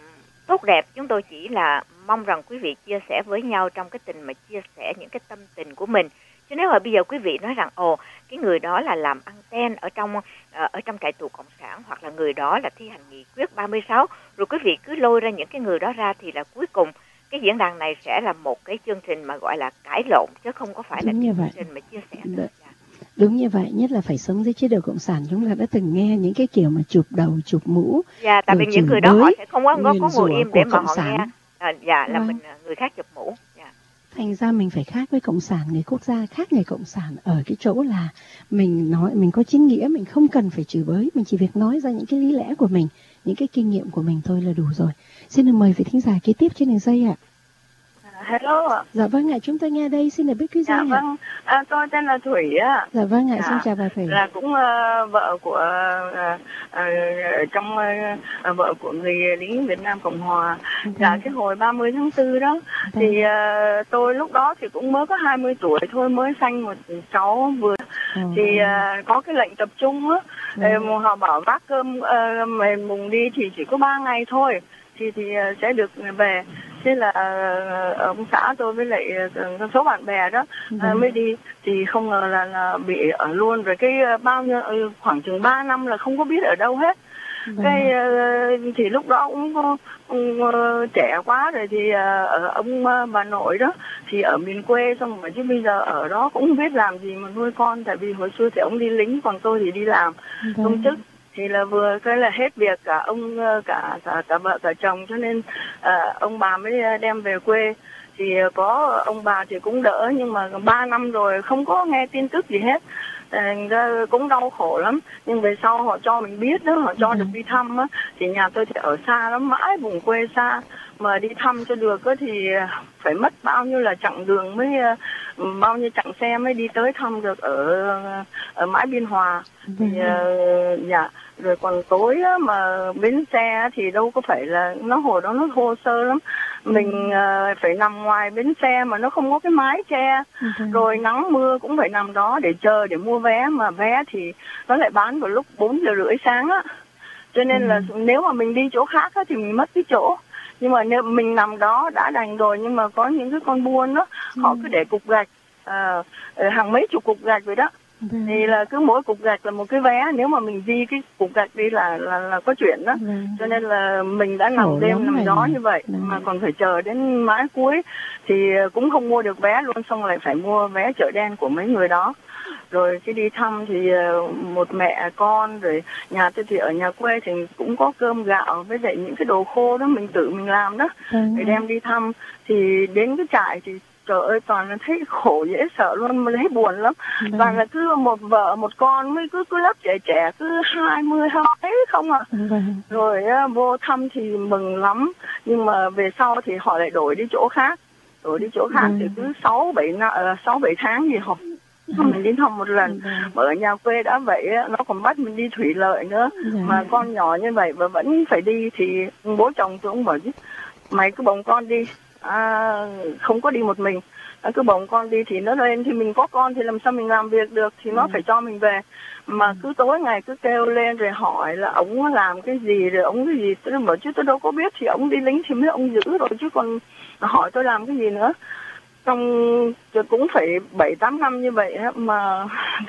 tốt đẹp. Chúng tôi chỉ là mong rằng quý vị chia sẻ với nhau trong cái tình mà chia sẻ những cái tâm tình của mình. Chứ nếu mà bây giờ quý vị nói rằng cái người đó là làm anten ở trong trại tù cộng sản, hoặc là người đó là thi hành nghị quyết 36, rồi quý vị cứ lôi ra những cái người đó ra, thì là cuối cùng cái diễn đàn này sẽ là một cái chương trình mà gọi là cãi lộn, chứ không có phải là chương trình mà chia sẻ. Đúng như vậy, nhất là phải sống dưới chế độ cộng sản. Chúng ta đã từng nghe những cái kiểu mà chụp đầu, chụp mũ. Dạ, tại vì những người đó họ sẽ không có ngồi im để mà họ nghe. Là mình người khác chụp mũ. Thành ra mình phải khác với cộng sản. Người quốc gia khác người cộng sản ở cái chỗ là mình nói, mình có chính nghĩa, mình không cần phải chửi bới, mình chỉ việc nói ra những cái lý lẽ của mình, những cái kinh nghiệm của mình thôi là đủ rồi. Xin được mời vị thính giả kế tiếp trên đường dây ạ. Hello ạ. Dạ vâng ạ, chúng tôi nghe đây, xin được biết quý danh. Dạ vâng, tôi tên là Thủy ạ. Dạ vâng ạ, xin chào bà Thủy. Là cũng vợ của trong vợ của người lính Việt Nam Cộng Hòa. Dạ, cái hồi 30 tháng 4 đó thì tôi lúc đó thì cũng mới có 20 tuổi thôi, mới sanh một cháu vừa. Thì có cái lệnh tập trung á, họ bảo vác cơm mùng đi thì chỉ có 3 ngày thôi thì sẽ được về. Thế là ông xã tôi với lại số bạn bè đó mới đi, thì không ngờ là bị ở luôn rồi. Cái bao nhiêu khoảng chừng 3 năm là không có biết ở đâu hết. Cái thì lúc đó cũng trẻ quá rồi, thì ở ông bà nội đó thì ở miền quê, xong rồi chứ bây giờ ở đó cũng không biết làm gì mà nuôi con, tại vì hồi xưa thì ông đi lính, còn tôi thì đi làm công chức. Thì là vừa cái là hết việc cả ông cả vợ cả chồng, cho nên ông bà mới đem về quê. Thì có ông bà thì cũng đỡ, nhưng mà 3 năm rồi không có nghe tin tức gì hết. Cũng đau khổ lắm. Nhưng về sau họ cho mình biết đó, họ cho được đi thăm á, thì nhà tôi thì ở xa lắm, mãi vùng quê xa, mà đi thăm cho được á thì phải mất bao nhiêu là chặng đường mới bao nhiêu chặng xe mới đi tới thăm được ở mãi Biên Hòa. Thì dạ, rồi còn tối á, mà bến xe thì đâu có phải là hồi đó nó thô sơ lắm, mình phải nằm ngoài bến xe mà nó không có cái mái che, rồi nắng mưa cũng phải nằm đó để chờ để mua vé, mà vé thì nó lại bán vào lúc 4:30 sáng á, cho nên là nếu mà mình đi chỗ khác á thì mình mất cái chỗ. Nhưng mà nếu mình nằm đó đã đành rồi, nhưng mà có những cái con buôn đó họ cứ để cục gạch hàng mấy chục cục gạch vậy đó. Thì là cứ mỗi cục gạch là một cái vé, nếu mà mình di cái cục gạch đi là có chuyện đó. Cho nên là mình đã nằm đêm nằm đó như vậy mà còn phải chờ đến mãi cuối thì cũng không mua được vé luôn, xong lại phải mua vé chợ đen của mấy người đó. Rồi khi đi thăm thì một mẹ con, rồi nhà tôi thì ở nhà quê thì cũng có cơm gạo với lại những cái đồ khô đó mình tự mình làm đó, để đem đi thăm. Thì đến cái trại thì trời ơi, toàn là thấy khổ dễ sợ luôn, mà thấy buồn lắm. Toàn là cứ một vợ một con mới cứ lớp trẻ cứ 20 ấy không à. Rồi vô thăm thì mừng lắm, nhưng mà về sau thì họ lại đổi đi chỗ khác. Thì cứ 6-7 tháng gì họ mình đi thăm một lần. Mà ở nhà quê đã vậy nó còn bắt mình đi thủy lợi nữa, mà con nhỏ như vậy mà vẫn phải đi. Thì bố chồng tôi cũng bảo chứ mày cứ bồng con đi, không có đi một mình, cứ bồng con đi thì nó lên, thì mình có con thì làm sao mình làm việc được, thì nó phải cho mình về. Mà cứ tối ngày cứ kêu lên rồi hỏi là ông làm cái gì, rồi ông cái gì. Tôi bảo chứ tôi đâu có biết, thì ông đi lính thì mấy ông giữ rồi, chứ còn hỏi tôi làm cái gì nữa. Trong cũng phải 7-8 năm như vậy mà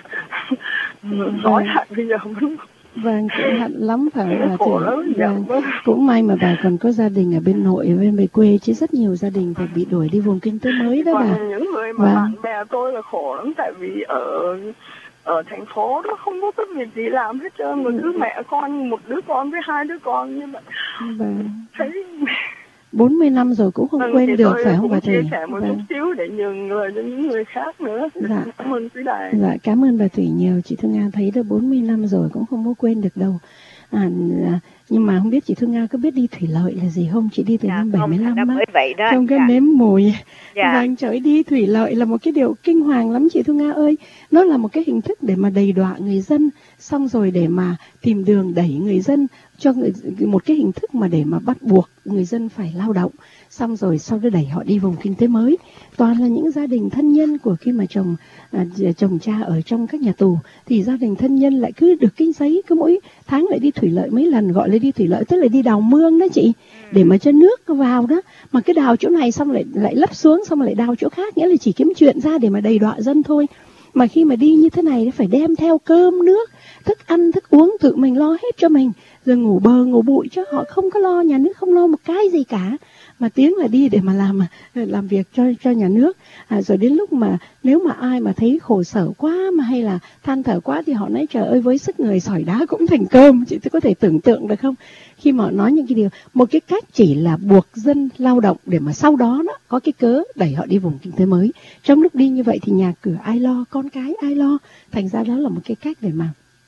nói thật bây giờ vẫn Vâng, cũng hận lắm phải bà Thủy. Vâng. Cũng may mà bà còn có gia đình ở bên nội, bên về quê, chứ rất nhiều gia đình phải bị đuổi đi vùng kinh tế mới đó bà. Những người mà bạn bè tôi là khổ lắm, tại vì ở thành phố đó không có cái việc gì làm hết trơn, mà cứ mẹ con, một đứa con với 2 đứa con như vậy. Vâng. Thấy 40 năm rồi cũng không quên được, phải không bà Thủy? Chia sẻ một chút xíu để nhường người cho những người khác nữa. Dạ. Cảm ơn quý đài. Dạ, cảm ơn bà Thủy nhiều. Chị Thương Nga thấy được 40 năm rồi cũng không có quên được đâu. Nhưng mà không biết chị Thương Nga có biết đi thủy lợi là gì không? Chị đi từ năm 75 á, không có nếm mùi. Vâng, trời, đi thủy lợi là một cái điều kinh hoàng lắm chị Thương Nga ơi. Nó là một cái hình thức để mà đầy đọa người dân, xong rồi để mà tìm đường đẩy người dân, cho một cái hình thức mà để mà bắt buộc người dân phải lao động, xong rồi sau đó đẩy họ đi vùng kinh tế mới. Toàn là những gia đình thân nhân của khi mà chồng cha ở trong các nhà tù, thì gia đình thân nhân lại cứ được kinh giấy, cứ mỗi tháng lại đi thủy lợi mấy lần, gọi là đi thủy lợi, tức là đi đào mương đó chị, để mà cho nước vào đó. Mà cái đào chỗ này xong lại lấp xuống, xong lại đào chỗ khác, nghĩa là chỉ kiếm chuyện ra để mà đầy đọa dân thôi. Mà khi mà đi như thế này phải đem theo cơm nước, thức ăn thức uống tự mình lo hết cho mình, rồi ngủ bờ ngủ bụi, chứ họ không có lo, nhà nước không lo một cái gì cả, mà tiếng là đi để mà làm việc cho nhà nước. Rồi đến lúc mà nếu mà ai mà thấy khổ sở quá mà hay là than thở quá thì họ nói trời ơi, với sức người sỏi đá cũng thành cơm. Chị có thể tưởng tượng được không, khi mà họ nói những cái điều, một cái cách chỉ là buộc dân lao động để mà sau đó có cái cớ đẩy họ đi vùng kinh tế mới. Trong lúc đi như vậy thì nhà cửa ai lo, con cái ai lo, thành ra đó là một cái cách để mà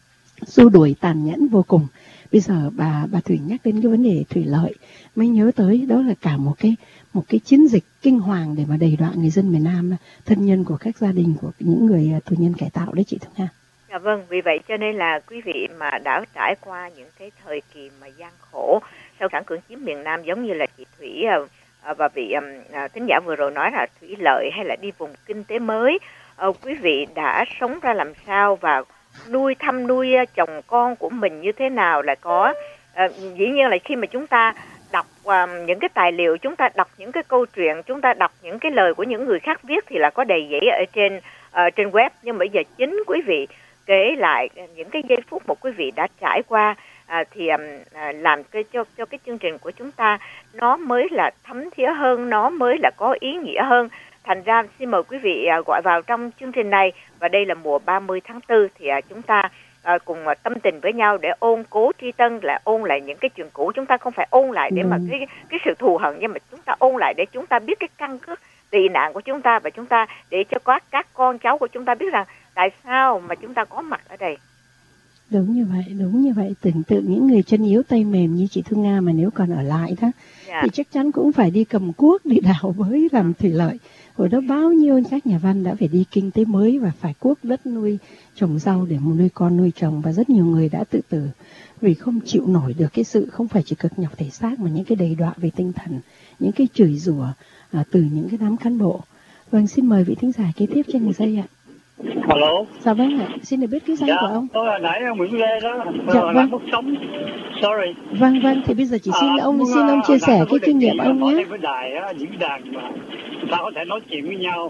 xua đuổi tàn nhẫn vô cùng. Bây giờ bà Thủy nhắc đến cái vấn đề thủy lợi mới nhớ tới đó là cả một cái chiến dịch kinh hoàng để mà đày đọa người dân miền Nam, thân nhân của các gia đình của những người tù nhân cải tạo đấy chị Thu Nga. Dạ vâng, vì vậy cho nên là quý vị mà đã trải qua những cái thời kỳ mà gian khổ sau phản cưỡng chiếm miền Nam, giống như là chị Thủy và vị thính giả vừa rồi nói là thủy lợi hay là đi vùng kinh tế mới, quý vị đã sống ra làm sao và nuôi chồng con của mình như thế nào là có. Dĩ nhiên là khi mà chúng ta đọc những cái tài liệu, chúng ta đọc những cái câu chuyện, chúng ta đọc những cái lời của những người khác viết thì là có đầy dẫy ở trên web, nhưng bây giờ chính quý vị kể lại những cái giây phút mà quý vị đã trải qua thì làm cho cái chương trình của chúng ta nó mới là thấm thía hơn, nó mới là có ý nghĩa hơn. Thành ra xin mời quý vị gọi vào trong chương trình này, và đây là mùa 30 tháng 4 thì chúng ta cùng tâm tình với nhau để ôn cố tri tân, là ôn lại những cái chuyện cũ. Chúng ta không phải ôn lại để mà cái sự thù hận, nhưng mà chúng ta ôn lại để chúng ta biết cái căn cước tị nạn của chúng ta, và chúng ta để cho các con cháu của chúng ta biết rằng tại sao mà chúng ta có mặt ở đây. Đúng như vậy. Tưởng tượng những người chân yếu tay mềm như chị Thu Nga mà nếu còn ở lại đó, thì chắc chắn cũng phải đi cầm cuốc, đi đào bới, làm thủy lợi. Hồi đó bao nhiêu các nhà văn đã phải đi kinh tế mới và phải cuốc đất nuôi trồng rau để nuôi con nuôi chồng, và rất nhiều người đã tự tử vì không chịu nổi được cái sự không phải chỉ cực nhọc thể xác mà những cái đầy đọa về tinh thần, những cái chửi rủa từ những cái đám cán bộ. Vâng, xin mời vị thính giả kế tiếp trên đường dây ạ. Alo. Dạ vâng ạ, xin được biết cái danh của ông. Tôi là nãy Nguyễn Lê đó. Dạ vâng. Mất sống. Sorry. Vâng, thì bây giờ chỉ xin ông chia sẻ cái kinh nghiệm ông nhé. Với đài á, diễn đàn mà ta có thể nói chuyện với nhau,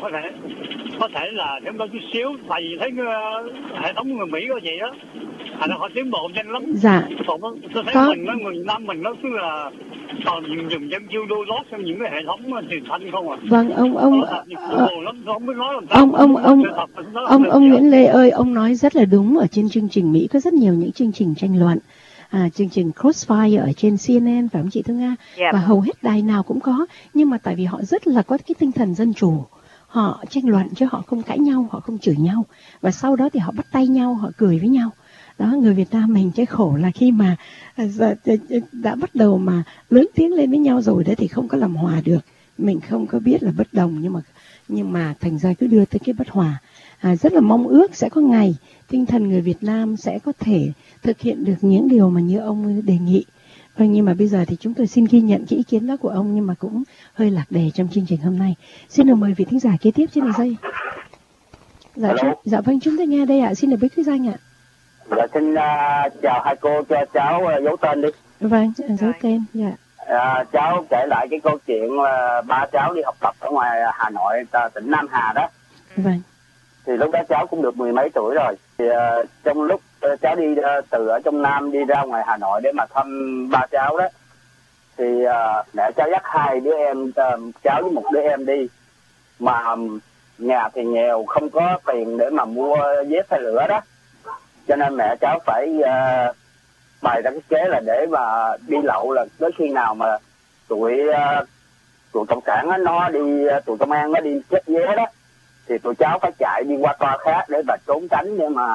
có thể là thêm đôi chút xíu, tại vì thấy hệ thống người Mỹ có vậy đó, thành ra họ tiến bộ nhanh lắm. Dạ. Còn tôi thấy người Nam mình nó cứ là toàn dùng dân chiêu đô lót trong những cái hệ thống truyền thanh không à. Vâng, ông Nguyễn Lê ơi, ông nói rất là đúng. Ở trên chương trình Mỹ có rất nhiều những chương trình tranh luận, chương trình Crossfire ở trên CNN, phải không chị Thu Nga? Và hầu hết đài nào cũng có, nhưng mà tại vì họ rất là có cái tinh thần dân chủ, họ tranh luận chứ họ không cãi nhau, họ không chửi nhau, và sau đó thì họ bắt tay nhau, họ cười với nhau. Đó, người Việt Nam mình cái khổ là khi mà đã bắt đầu mà lớn tiếng lên với nhau rồi đấy thì không có làm hòa được. Mình không có biết là bất đồng, nhưng mà thành ra cứ đưa tới cái bất hòa. Rất là mong ước sẽ có ngày tinh thần người Việt Nam sẽ có thể thực hiện được những điều mà như ông đề nghị. Vâng, nhưng mà bây giờ thì chúng tôi xin ghi nhận cái ý kiến đó của ông, nhưng mà cũng hơi lạc đề trong chương trình hôm nay. Xin được mời vị thính giả kế tiếp trên đường dây. Dạ vâng, chúng tôi nghe đây ạ. Xin được biết cái danh ạ. Dạ, xin chào hai cô, cho cháu giấu tên đi. Vâng, giấu tên, dạ. Cháu kể lại cái câu chuyện ba cháu đi học tập ở ngoài Hà Nội, tỉnh Nam Hà đó. Vâng. Thì lúc đó cháu cũng được 10 mấy tuổi rồi. Thì trong lúc cháu đi từ ở trong Nam đi ra ngoài Hà Nội để mà thăm ba cháu đó, thì mẹ cháu dắt hai đứa em, cháu với một đứa em đi. Mà nhà thì nghèo, không có tiền để mà mua vé xe lửa đó, cho nên mẹ cháu phải bày ra cái kế là để mà đi lậu, là tới khi nào mà tụi cộng sản đó, nó đi, tụi công an nó đi chết vé đó, thì tụi cháu phải chạy đi qua toa khác để mà trốn tránh, để mà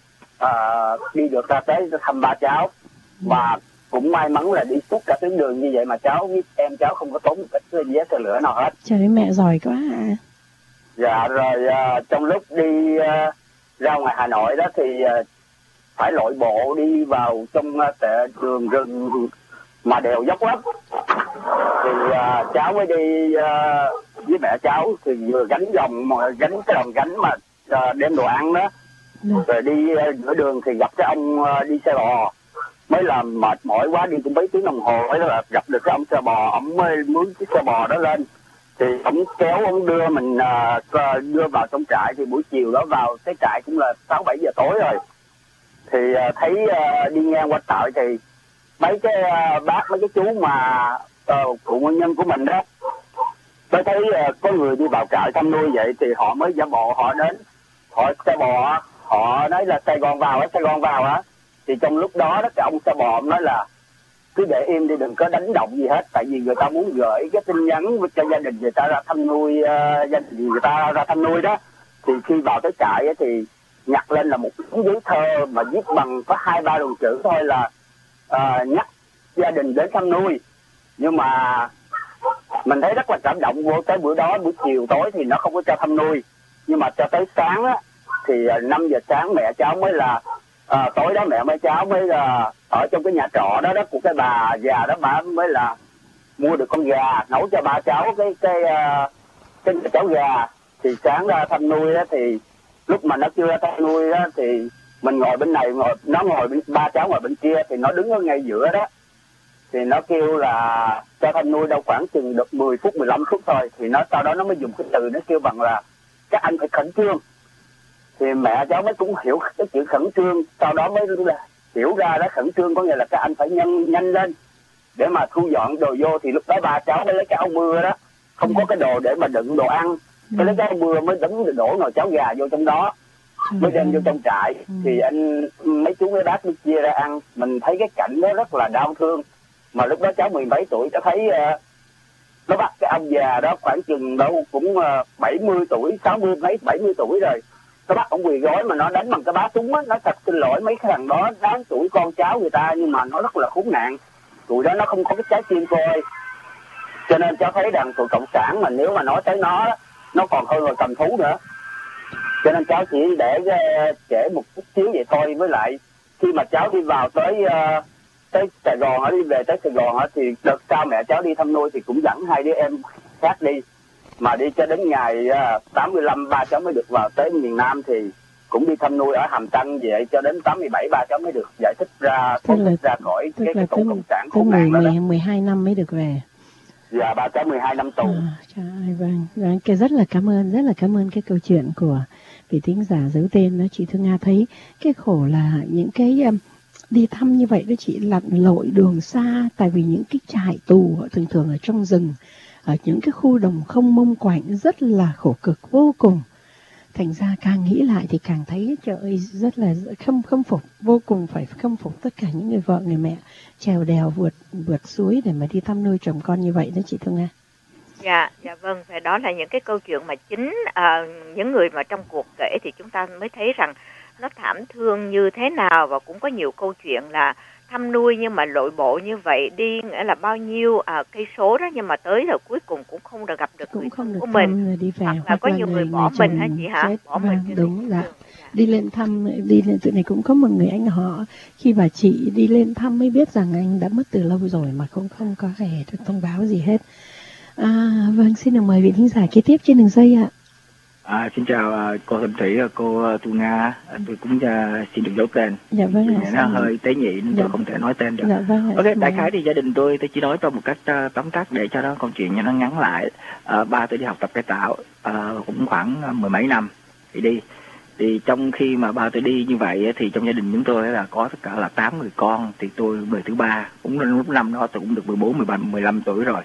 đi được ra tới thăm ba cháu. Và cũng may mắn là đi suốt cả tuyến đường như vậy mà cháu với em cháu không có tốn một cái vé xe lửa nào hết. Trời ơi, mẹ giỏi quá à. Dạ, rồi trong lúc đi ra ngoài Hà Nội đó thì phải lội bộ đi vào trong đường rừng mà đèo dốc lắm. Thì cháu mới đi với mẹ cháu, thì vừa gánh cái đòn gánh mà đem đồ ăn đó. Rồi đi giữa đường thì gặp cái ông đi xe bò. mới làm mệt mỏi quá, đi cũng mấy tiếng đồng hồ ấy là gặp được cái ông xe bò, ông mới mướn chiếc xe bò đó lên, thì ông kéo ông đưa mình đưa vào trong trại. Thì buổi chiều đó vào cái trại cũng là 6-7 giờ tối rồi, thì thấy đi ngang qua trại thì mấy cái bác, mấy cái chú mà cụ nguyên nhân của mình đó, tôi thấy có người đi vào trại thăm nuôi vậy, thì họ mới giả bộ họ đến, họ xe bò, họ nói là Sài Gòn vào á. Thì trong lúc đó cái ông xe bò nói là cứ để im đi, đừng có đánh động gì hết, tại vì người ta muốn gửi cái tin nhắn cho gia đình người ta ra thăm nuôi, gia đình người ta ra thăm nuôi đó. Thì khi vào tới trại ấy, thì nhặt lên là một cuốn giấy thơ mà viết bằng có 2-3 dòng chữ thôi, là nhắc gia đình đến thăm nuôi. Nhưng mà mình thấy rất là cảm động. Vô tới bữa đó, buổi chiều tối thì nó không có cho thăm nuôi, nhưng mà cho tới sáng á, thì 5 giờ sáng mẹ cháu mới là tối đó mẹ mấy cháu mới là ở trong cái nhà trọ đó của cái bà già đó, bà mới là mua được con gà nấu cho ba cháu cái cháu gà. Thì sáng ra thăm nuôi đó, thì lúc mà nó chưa ra thăm nuôi đó thì mình ngồi bên này, nó ngồi bên, ba cháu ngồi bên kia, thì nó đứng ở ngay giữa đó. Thì nó kêu là cho thăm nuôi đâu khoảng chừng được 10 phút 15 phút thôi, thì nó sau đó nó mới dùng cái từ nó kêu bằng là các anh phải khẩn trương. Thì mẹ cháu mới cũng hiểu cái chữ khẩn trương, sau đó mới hiểu ra đó, khẩn trương có nghĩa là các anh phải nhanh lên để mà thu dọn đồ vô. Thì lúc đó ba cháu mới lấy cái áo mưa đó, không có cái đồ để mà đựng đồ ăn, cái lấy cái áo mưa mới đổ nồi cháo gà vô trong đó, mới đem vô trong trại. Thì mấy chú mấy bác mới chia ra ăn. Mình thấy cái cảnh đó rất là đau thương. Mà lúc đó cháu 10 mấy tuổi, cháu thấy nó bắt cái ông già đó khoảng chừng đâu cũng 70 tuổi, 60 mấy 70 tuổi rồi. Nó bắt ông quỳ gối mà nó đánh bằng cái bá súng á. Nó thật xin lỗi mấy cái thằng đó đáng tuổi con cháu người ta, nhưng mà nó rất là khốn nạn. Tụi đó nó không có cái trái tim coi. Cho nên cháu thấy rằng tụi cộng sản mà nếu mà nói tới nó còn hơn là cầm thú nữa. Cho nên cháu chỉ để kể một chút xíu vậy thôi. Với lại khi mà cháu đi vào tới Sài Gòn, đi về tới Sài Gòn thì đợt sau mẹ cháu đi thăm nuôi thì cũng dẫn 2 đứa em khác đi, mà đi cho đến ngày 85 ba cháu mới được vào tới miền Nam. Thì cũng đi thăm nuôi ở Hàm Tân vậy, cho đến 87 ba cháu mới được giải thích ra khỏi cái tổ cộng sản khốn nạn đó. 12 năm mới được về. Dạ, ba cháu 12 năm tù. Trời ơi, vâng. Rất là cảm ơn cái câu chuyện của vị thính giả giấu tên đó. Chị Thương Nga thấy cái khổ là những cái đi thăm như vậy đó, chị lặn lội đường xa, tại vì những cái trại tù họ thường ở trong rừng, ở những cái khu đồng không mông quạnh, rất là khổ cực vô cùng. Thành ra càng nghĩ lại thì càng thấy trời ơi, rất là khâm phục, vô cùng phải khâm phục tất cả những người vợ người mẹ trèo đèo vượt suối để mà đi thăm nuôi chồng con như vậy đó chị Thương Nga. Dạ vâng, và đó là những cái câu chuyện mà chính những người mà trong cuộc kể thì chúng ta mới thấy rằng nó thảm thương như thế nào. Và cũng có nhiều câu chuyện là thăm nuôi nhưng mà lội bộ như vậy, đi nghĩa là bao nhiêu cây số đó, nhưng mà tới rồi cuối cùng cũng không được gặp được người thân của mình, đi về, hoặc là có nhiều người bỏ mình hả chị hả? Bỏ mình đúng là đi lên tụi này cũng có một người anh họ, khi bà chị đi lên thăm mới biết rằng anh đã mất từ lâu rồi mà cũng không có hề thông báo gì hết. Vâng, xin được mời vị thính giả kế tiếp trên đường dây ạ. Xin chào cô Thanh Thủy, cô Tu Nga. Tôi cũng xin được giấu tên. Dạ vâng. Nó hơi tế nhị nên tôi không thể nói tên được. Dạ vâng. Ok, đại khái thì gia đình tôi chỉ nói cho một cách tóm tắt để cho nó câu chuyện cho nó ngắn lại. Ba tôi đi học tập cải tạo cũng khoảng 10 mấy năm thì đi. Thì trong khi mà ba tôi đi như vậy thì trong gia đình chúng tôi là có tất cả là 8 người con, thì tôi người thứ ba, cũng lúc năm đó tôi cũng được 14, 13, 15 tuổi rồi.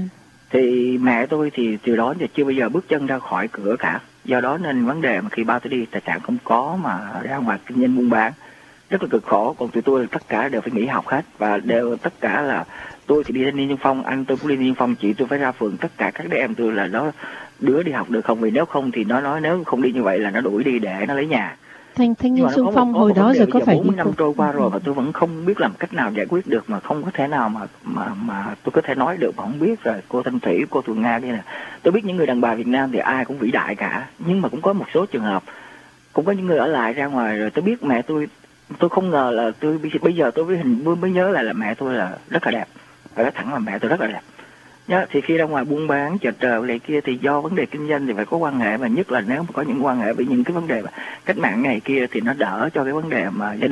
Thì mẹ tôi thì từ đó giờ chưa bao giờ bước chân ra khỏi cửa cả. Do đó nên vấn đề mà khi ba tôi đi tài sản không có mà ra ngoài kinh doanh buôn bán rất là cực khổ. Còn tụi tôi tất cả đều phải nghỉ học hết, và đều tất cả là tôi thì đi thanh niên xung phong, anh tôi cũng đi thanh niên xung phong, chị tôi phải ra phường, tất cả các đứa em tôi là đó đứa đi học được không, vì nếu không thì nó nói nếu không đi như vậy là nó đuổi đi để nó lấy nhà. Thanh niên xung phong hồi đó giờ có phải 40 năm trôi qua rồi mà tôi vẫn không biết làm cách nào giải quyết được, mà không có thể nào mà tôi có thể nói được mà không biết. Rồi cô Thanh Thủy, cô Thu Nga kia nè, tôi biết những người đàn bà Việt Nam thì ai cũng vĩ đại cả, nhưng mà cũng có một số trường hợp cũng có những người ở lại ra ngoài. Rồi tôi biết mẹ tôi không ngờ là bây giờ tôi mới nhớ lại là mẹ tôi là rất là đẹp, phải nói thẳng là mẹ tôi rất là đẹp. Thì khi ra ngoài buôn bán chợ trời này kia thì do vấn đề kinh doanh thì phải có quan hệ, mà nhất là nếu mà có những quan hệ với những cái vấn đề mà cách mạng này kia thì nó đỡ cho cái vấn đề mà gia đình.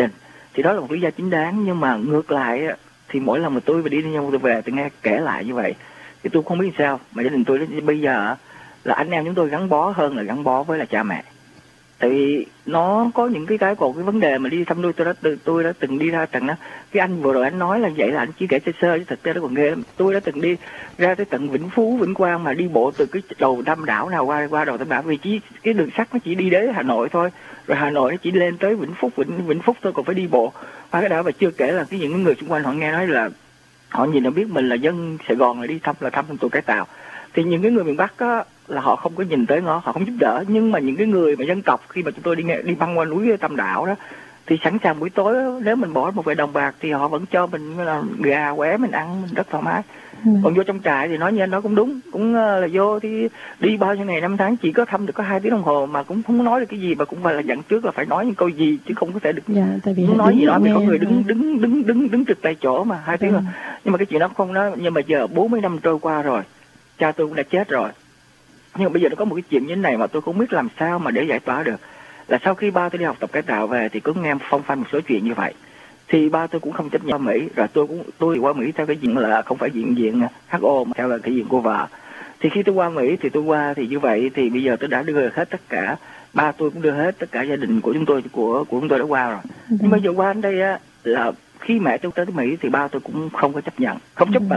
Thì đó là một lý do chính đáng. Nhưng mà ngược lại thì mỗi lần mà tôi đi nhau tôi về tôi nghe kể lại như vậy thì tôi không biết sao. Mà gia đình tôi bây giờ là anh em chúng tôi gắn bó hơn là gắn bó với là cha mẹ. Tại vì nó có những cái còn cái vấn đề mà đi thăm nuôi tôi đã từng đi ra tận đó. Cái anh vừa rồi anh nói là vậy là anh chỉ kể sơ sơ chứ thực tế nó còn ghê lắm. Tôi đã từng đi ra tới tận Vĩnh Phú, Vĩnh Quang mà đi bộ từ cái đầu Tam Đảo nào qua đầu Tam Đảo, vì cái đường sắt nó chỉ đi đến Hà Nội thôi, rồi Hà Nội nó chỉ lên tới Vĩnh Phúc thôi, còn phải đi bộ qua cái đảo. Và chưa kể là những người xung quanh họ nghe nói là họ nhìn nó biết mình là dân Sài Gòn, là đi thăm tụi cái Tàu. Thì những cái người miền Bắc á, là họ không có nhìn tới ngó, họ không giúp đỡ. Nhưng mà những cái người mà dân tộc khi mà chúng tôi đi băng qua núi Tam Đảo đó thì sẵn sàng buổi tối đó, nếu mình bỏ một vài đồng bạc thì họ vẫn cho mình là gà qué mình ăn, mình rất thoải mái. Còn vô trong trại thì nói như anh nói cũng đúng, cũng là vô thì đi bao nhiêu ngày 5 tháng chỉ có thăm được có 2 tiếng đồng hồ mà cũng không nói được cái gì, mà cũng phải là dặn trước là phải nói những câu gì chứ không có thể được muốn nói gì đó vì có người đứng trực tại chỗ mà 2 tiếng. Nhưng mà cái chuyện đó không nói. Nhưng mà giờ 40 năm trôi qua rồi, cha tôi cũng đã chết rồi. Nhưng mà bây giờ nó có một cái chuyện như thế này mà tôi không biết làm sao mà để giải tỏa được. Là sau khi ba tôi đi học tập cải tạo về thì có nghe phong phanh một số chuyện như vậy, thì ba tôi cũng không chấp nhận Mỹ. Rồi tôi qua Mỹ theo cái diện là không phải diện HO mà theo là cái diện cô vợ. Thì khi tôi qua Mỹ thì như vậy thì bây giờ tôi đã đưa hết tất cả, ba tôi cũng đưa hết tất cả gia đình của chúng tôi của chúng tôi đã qua rồi. Nhưng bây giờ qua đến đây á, là khi mẹ tôi tới Mỹ thì ba tôi cũng không có chấp nhận, không chấp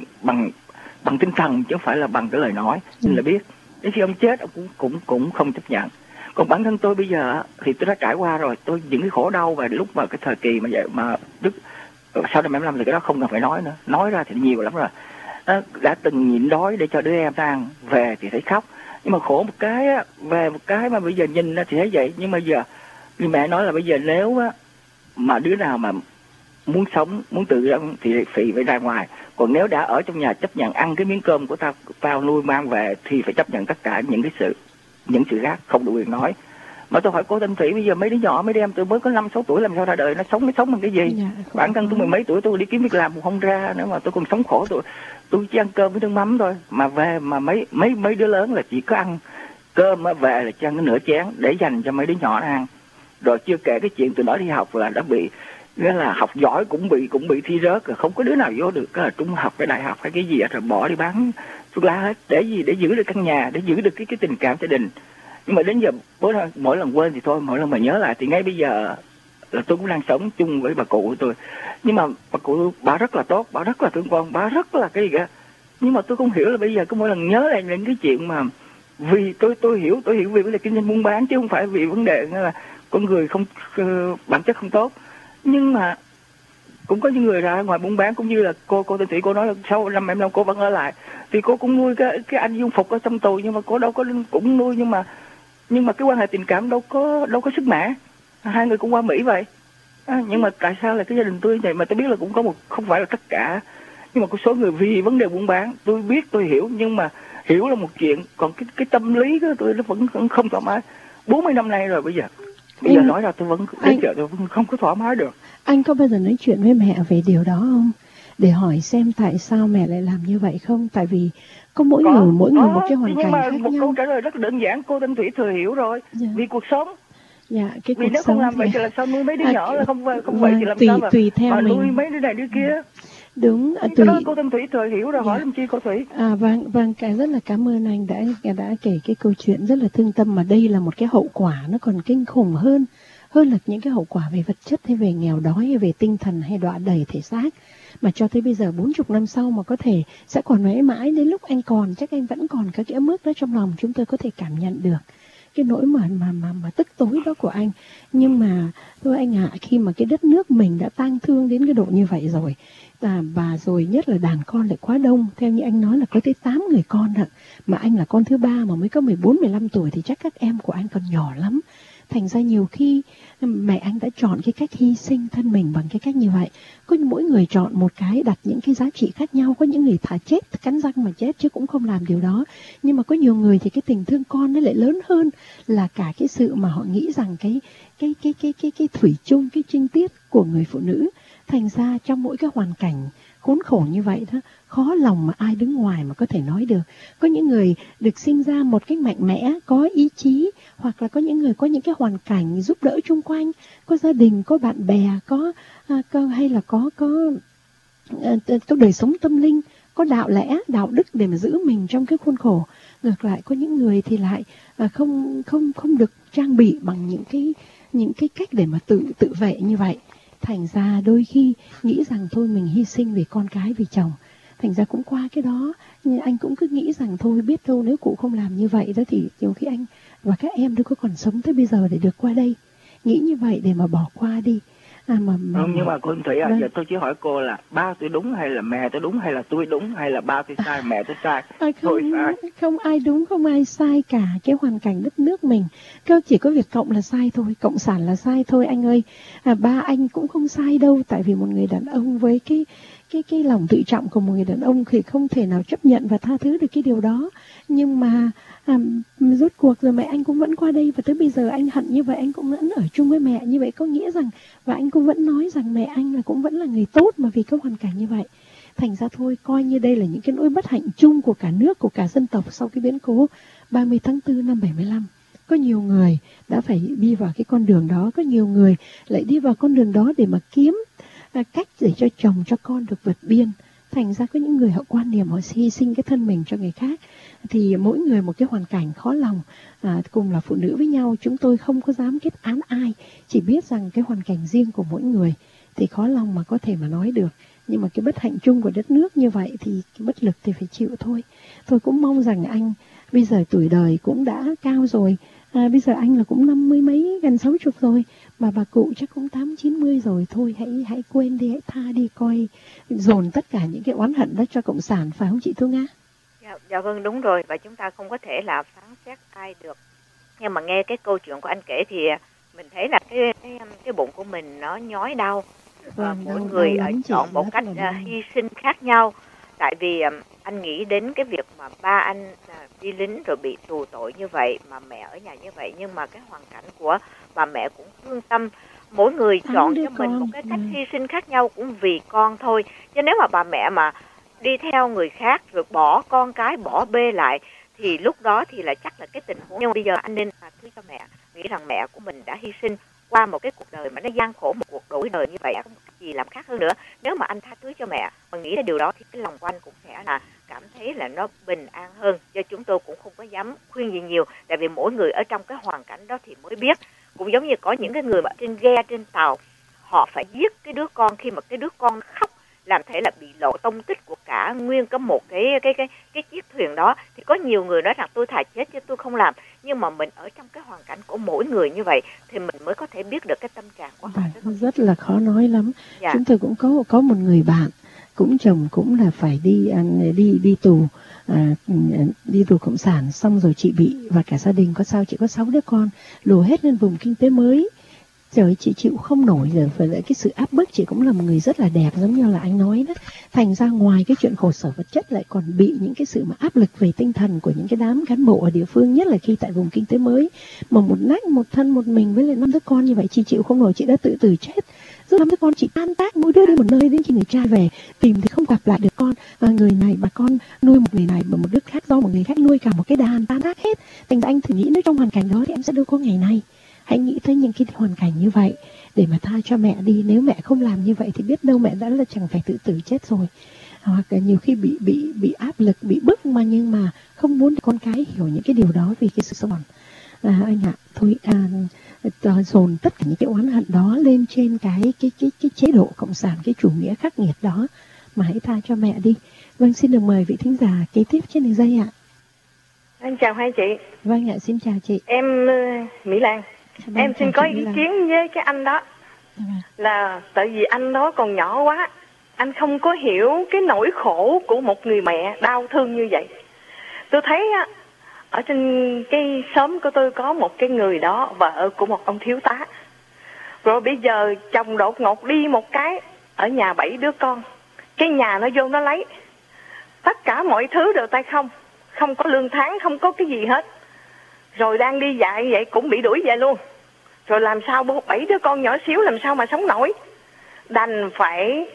bằng tinh thần chứ không phải là bằng cái lời nói. Nên là biết đến khi ông chết ông cũng không chấp nhận. Còn bản thân tôi bây giờ thì tôi đã trải qua rồi, tôi những cái khổ đau và lúc mà cái thời kỳ mà vậy mà Đức sau năm 75 thì cái đó không cần phải nói nữa, nói ra thì nhiều lắm rồi. Đã từng nhịn đói để cho đứa em ăn về thì thấy khóc, nhưng mà khổ một cái á, về một cái mà bây giờ nhìn thì thấy vậy. Nhưng mà giờ như mẹ nói là bây giờ nếu á, mà đứa nào mà muốn sống, muốn tự ăn thì phải ra ngoài. Còn nếu đã ở trong nhà chấp nhận ăn cái miếng cơm của tao nuôi mang về thì phải chấp nhận tất cả những sự khác, không đủ quyền nói. Mà tôi hỏi cô Thanh Thủy, bây giờ mấy đứa nhỏ, mấy đứa em tôi mới có 5-6 tuổi làm sao ra đời, nó sống bằng cái gì? Bản thân tôi mười mấy tuổi tôi đi kiếm việc làm cũng không ra nữa mà tôi còn sống khổ. Tôi chỉ ăn cơm với nước mắm thôi, mà về mà mấy đứa lớn là chỉ có ăn cơm về là chỉ ăn cái nửa chén để dành cho mấy đứa nhỏ nó ăn. Rồi chưa kể cái chuyện tụi nó đi học là đã bị, nghĩa là học giỏi cũng bị thi rớt rồi, không có đứa nào vô được cái trung học, cái đại học hay cái gì rồi bỏ đi bán thuốc lá hết. Để gì? Để giữ được căn nhà, để giữ được cái tình cảm gia đình. Nhưng mà đến giờ mỗi lần quên thì thôi, mỗi lần mà nhớ lại thì ngay bây giờ là tôi cũng đang sống chung với bà cụ của tôi. Nhưng mà bà cụ bà rất là tốt, bà rất là thương con, bà rất là cái gì cả. Nhưng mà tôi không hiểu là bây giờ cứ mỗi lần nhớ lại những cái chuyện mà vì tôi hiểu vì vấn đề kinh doanh buôn bán chứ không phải vì vấn đề là con người không bản chất không tốt. Nhưng mà cũng có những người ra ngoài buôn bán, cũng như là cô Thanh Thủy cô nói là sau 5 năm cô vẫn ở lại thì cô cũng nuôi cái anh dung phục ở trong tù, nhưng mà cô đâu có cũng nuôi, nhưng mà cái quan hệ tình cảm đâu có sức mẻ. Hai người cũng qua Mỹ vậy. Nhưng mà tại sao là cái gia đình tôi như vậy? Mà tôi biết là cũng có một, không phải là tất cả, nhưng mà có số người vì vấn đề buôn bán, tôi biết tôi hiểu, nhưng mà hiểu là một chuyện, còn cái tâm lý của tôi nó vẫn không thoải mái. 40 năm nay rồi, bây giờ nói ra tôi vẫn tôi vẫn không có thoải mái được. Anh có bao giờ nói chuyện với mẹ về điều đó không? Để hỏi xem tại sao mẹ lại làm như vậy không? Tại vì có mỗi người một cái hoàn cảnh khác nhau. Nhưng mà một câu trả lời rất đơn giản, cô Thanh Thủy thừa hiểu rồi. Vì cuộc sống. Dạ, cái vì cuộc nếu sống không làm vậy thì làm sao nuôi mấy đứa nhỏ, là không vậy thì làm sao mà nuôi mấy đứa này đứa kia. Đúng, cái đó cô Thanh Thủy thừa hiểu rồi. Hỏi làm chi cô Thủy. Vâng, rất là cảm ơn anh đã kể cái câu chuyện rất là thương tâm, mà đây là một cái hậu quả nó còn kinh khủng hơn là những cái hậu quả về vật chất hay về nghèo đói hay về tinh thần hay đọa đầy thể xác. Mà cho tới bây giờ 40 năm sau mà có thể sẽ còn mãi mãi đến lúc anh còn, chắc anh vẫn còn cái ấm ức đó trong lòng, chúng tôi có thể cảm nhận được cái nỗi mà tức tối đó của anh. Nhưng mà thôi anh ạ, khi mà cái đất nước mình đã tang thương đến cái độ như vậy rồi, và rồi nhất là đàn con lại quá đông, theo như anh nói là có tới 8 người con ạ, mà anh là con thứ 3 mà mới có 14-15 tuổi thì chắc các em của anh còn nhỏ lắm. Thành ra nhiều khi mẹ anh đã chọn cái cách hy sinh thân mình bằng cái cách như vậy. Có mỗi người chọn một cái, đặt những cái giá trị khác nhau. Có những người thà chết, cắn răng mà chết chứ cũng không làm điều đó. Nhưng mà có nhiều người thì cái tình thương con nó lại lớn hơn là cả cái sự mà họ nghĩ rằng cái thủy chung, cái trinh tiết của người phụ nữ. Thành ra trong mỗi cái hoàn cảnh khốn khổ như vậy đó, khó lòng mà ai đứng ngoài mà có thể nói được. Có những người được sinh ra một cách mạnh mẽ, có ý chí, hoặc là có những người có những cái hoàn cảnh giúp đỡ chung quanh, có gia đình, có bạn bè, có hay là có đời sống tâm linh, có đạo lẽ, đạo đức để mà giữ mình trong cái khuôn khổ. Ngược lại có những người thì lại không được trang bị bằng những cái cách để mà tự vệ như vậy. Thành ra đôi khi nghĩ rằng thôi mình hy sinh vì con cái, vì chồng. Thành ra cũng qua cái đó, nhưng anh cũng cứ nghĩ rằng thôi biết đâu nếu cụ không làm như vậy đó thì nhiều khi anh và các em đâu có còn sống tới bây giờ để được qua đây. Nghĩ như vậy để mà bỏ qua đi. Không, nhưng mà cô Thủy giờ tôi chỉ hỏi cô là ba tôi đúng hay là mẹ tôi đúng, hay là tôi đúng, hay là ba tôi sai, mẹ tôi sai? Không ai đúng, không ai sai cả. Cái hoàn cảnh đất nước mình chỉ có Việt Cộng là sai thôi, Cộng sản là sai thôi anh ơi. Ba anh cũng không sai đâu, tại vì một người đàn ông với cái lòng tự trọng của một người đàn ông thì không thể nào chấp nhận và tha thứ được cái điều đó. Nhưng mà rốt cuộc rồi mẹ anh cũng vẫn qua đây, và tới bây giờ anh hận như vậy, anh cũng vẫn ở chung với mẹ như vậy, có nghĩa rằng, và anh cũng vẫn nói rằng mẹ anh là cũng vẫn là người tốt mà vì cái hoàn cảnh như vậy. Thành ra thôi coi như đây là những cái nỗi bất hạnh chung của cả nước, của cả dân tộc sau cái biến cố 30 tháng 4 năm 75. Có nhiều người đã phải đi vào cái con đường đó, có nhiều người lại đi vào con đường đó để mà kiếm cách để cho chồng cho con được vượt biên. Thành ra có những người họ quan niệm họ hy sinh cái thân mình cho người khác. Thì mỗi người một cái hoàn cảnh khó lòng. Cùng là phụ nữ với nhau, chúng tôi không có dám kết án ai, chỉ biết rằng cái hoàn cảnh riêng của mỗi người thì khó lòng mà có thể mà nói được. Nhưng mà cái bất hạnh chung của đất nước như vậy thì cái bất lực thì phải chịu thôi. Tôi cũng mong rằng anh bây giờ tuổi đời cũng đã cao rồi. Bây giờ anh là cũng 50 mấy, gần 60 rồi, mà bà cụ chắc cũng 80-90 rồi. Thôi hãy quên đi, hãy tha đi, coi dồn tất cả những cái oán hận đó cho Cộng sản, phải không chị Thu Nga? Dạ vâng, đúng rồi, và chúng ta không có thể là phán xét ai được. Nhưng mà nghe cái câu chuyện của anh kể thì mình thấy là cái bụng của mình nó nhói đau. Mỗi người chọn một cách hy sinh khác nhau. Tại vì anh nghĩ đến cái việc mà ba anh đi lính rồi bị tù tội như vậy, mà mẹ ở nhà như vậy, nhưng mà cái hoàn cảnh của bà mẹ cũng thương tâm. Mỗi người chọn cho mình một cái cách hy sinh khác nhau cũng vì con thôi. Chứ nếu mà bà mẹ mà đi theo người khác rồi bỏ con cái, bỏ bê lại, thì lúc đó thì là chắc là cái tình huống. Nhưng bây giờ anh nên tha thứ cho mẹ, nghĩ rằng mẹ của mình đã hy sinh qua một cái cuộc đời mà nó gian khổ, một cuộc đổi đời như vậy, không có gì làm khác hơn nữa. Nếu mà anh tha thứ cho mẹ mà nghĩ đến điều đó thì cái lòng của anh cũng sẽ là cảm thấy là nó bình an hơn. Cho chúng tôi cũng không có dám khuyên gì nhiều, tại vì mỗi người ở trong cái hoàn cảnh đó thì mới biết. Cũng giống như có những cái người mà trên ghe, trên tàu, họ phải giết cái đứa con khi mà cái đứa con khóc, làm thể là bị lộ tông tích của cả nguyên có một cái chiếc thuyền đó. Thì có nhiều người nói rằng tôi thà chết chứ tôi không làm. Nhưng mà mình ở trong cái hoàn cảnh của mỗi người như vậy thì mình mới có thể biết được cái tâm trạng của họ. Rất là khó nói lắm. Dạ. Chúng tôi cũng có một người bạn, cũng chồng cũng là phải đi tù, đi tù Cộng sản, xong rồi chị bị, và cả gia đình có sao, chị có 6 đứa con, lùa hết lên vùng kinh tế mới. Trời, chị chịu không nổi rồi, với lại cái sự áp bức. Chị cũng là một người rất là đẹp giống như là anh nói đó. Thành ra ngoài cái chuyện khổ sở vật chất lại còn bị những cái sự mà áp lực về tinh thần của những cái đám cán bộ ở địa phương, nhất là khi tại vùng kinh tế mới mà một nách, một thân, một mình với lại 5 đứa con như vậy, chị chịu không nổi, chị đã tự tử chết. Rồi 5 đứa con chị tan tác mỗi đứa đi một nơi, đến khi người cha về tìm thì không gặp lại được con. Người này bà con nuôi một người này và một đứa khác do một người khác nuôi, cả một cái đàn tan tác hết. Thành ra anh thử nghĩ nếu trong hoàn cảnh đó thì em sẽ đâu có ngày nay. Hãy nghĩ tới những cái hoàn cảnh như vậy để mà tha cho mẹ đi. Nếu mẹ không làm như vậy thì biết đâu mẹ đã là chẳng phải tự tử chết rồi. Hoặc là nhiều khi bị áp lực, bị bức nhưng mà không muốn con cái hiểu những cái điều đó vì cái sự sống còn. Anh ạ, thôi dồn tất cả những cái oán hận đó lên trên cái chế độ cộng sản, cái chủ nghĩa khắc nghiệt đó, mà hãy tha cho mẹ đi. Vâng, xin được mời vị thính giả kế tiếp trên đường dây ạ. Anh chào hai chị. Vâng ạ, xin chào chị. Em Mỹ Lan. Em xin có ý kiến với cái anh đó. Là tại vì anh đó còn nhỏ quá, anh không có hiểu cái nỗi khổ của một người mẹ đau thương như vậy. Tôi thấy á, ở trên cái xóm của tôi có một cái người đó, vợ của một ông thiếu tá. Rồi bây giờ chồng đột ngột đi một cái, ở nhà 7 đứa con, cái nhà nó vô nó lấy tất cả mọi thứ đều tay không, không có lương tháng, không có cái gì hết. Rồi đang đi dạy vậy cũng bị đuổi về luôn. Rồi làm sao 7 đứa con nhỏ xíu làm sao mà sống nổi. Đành phải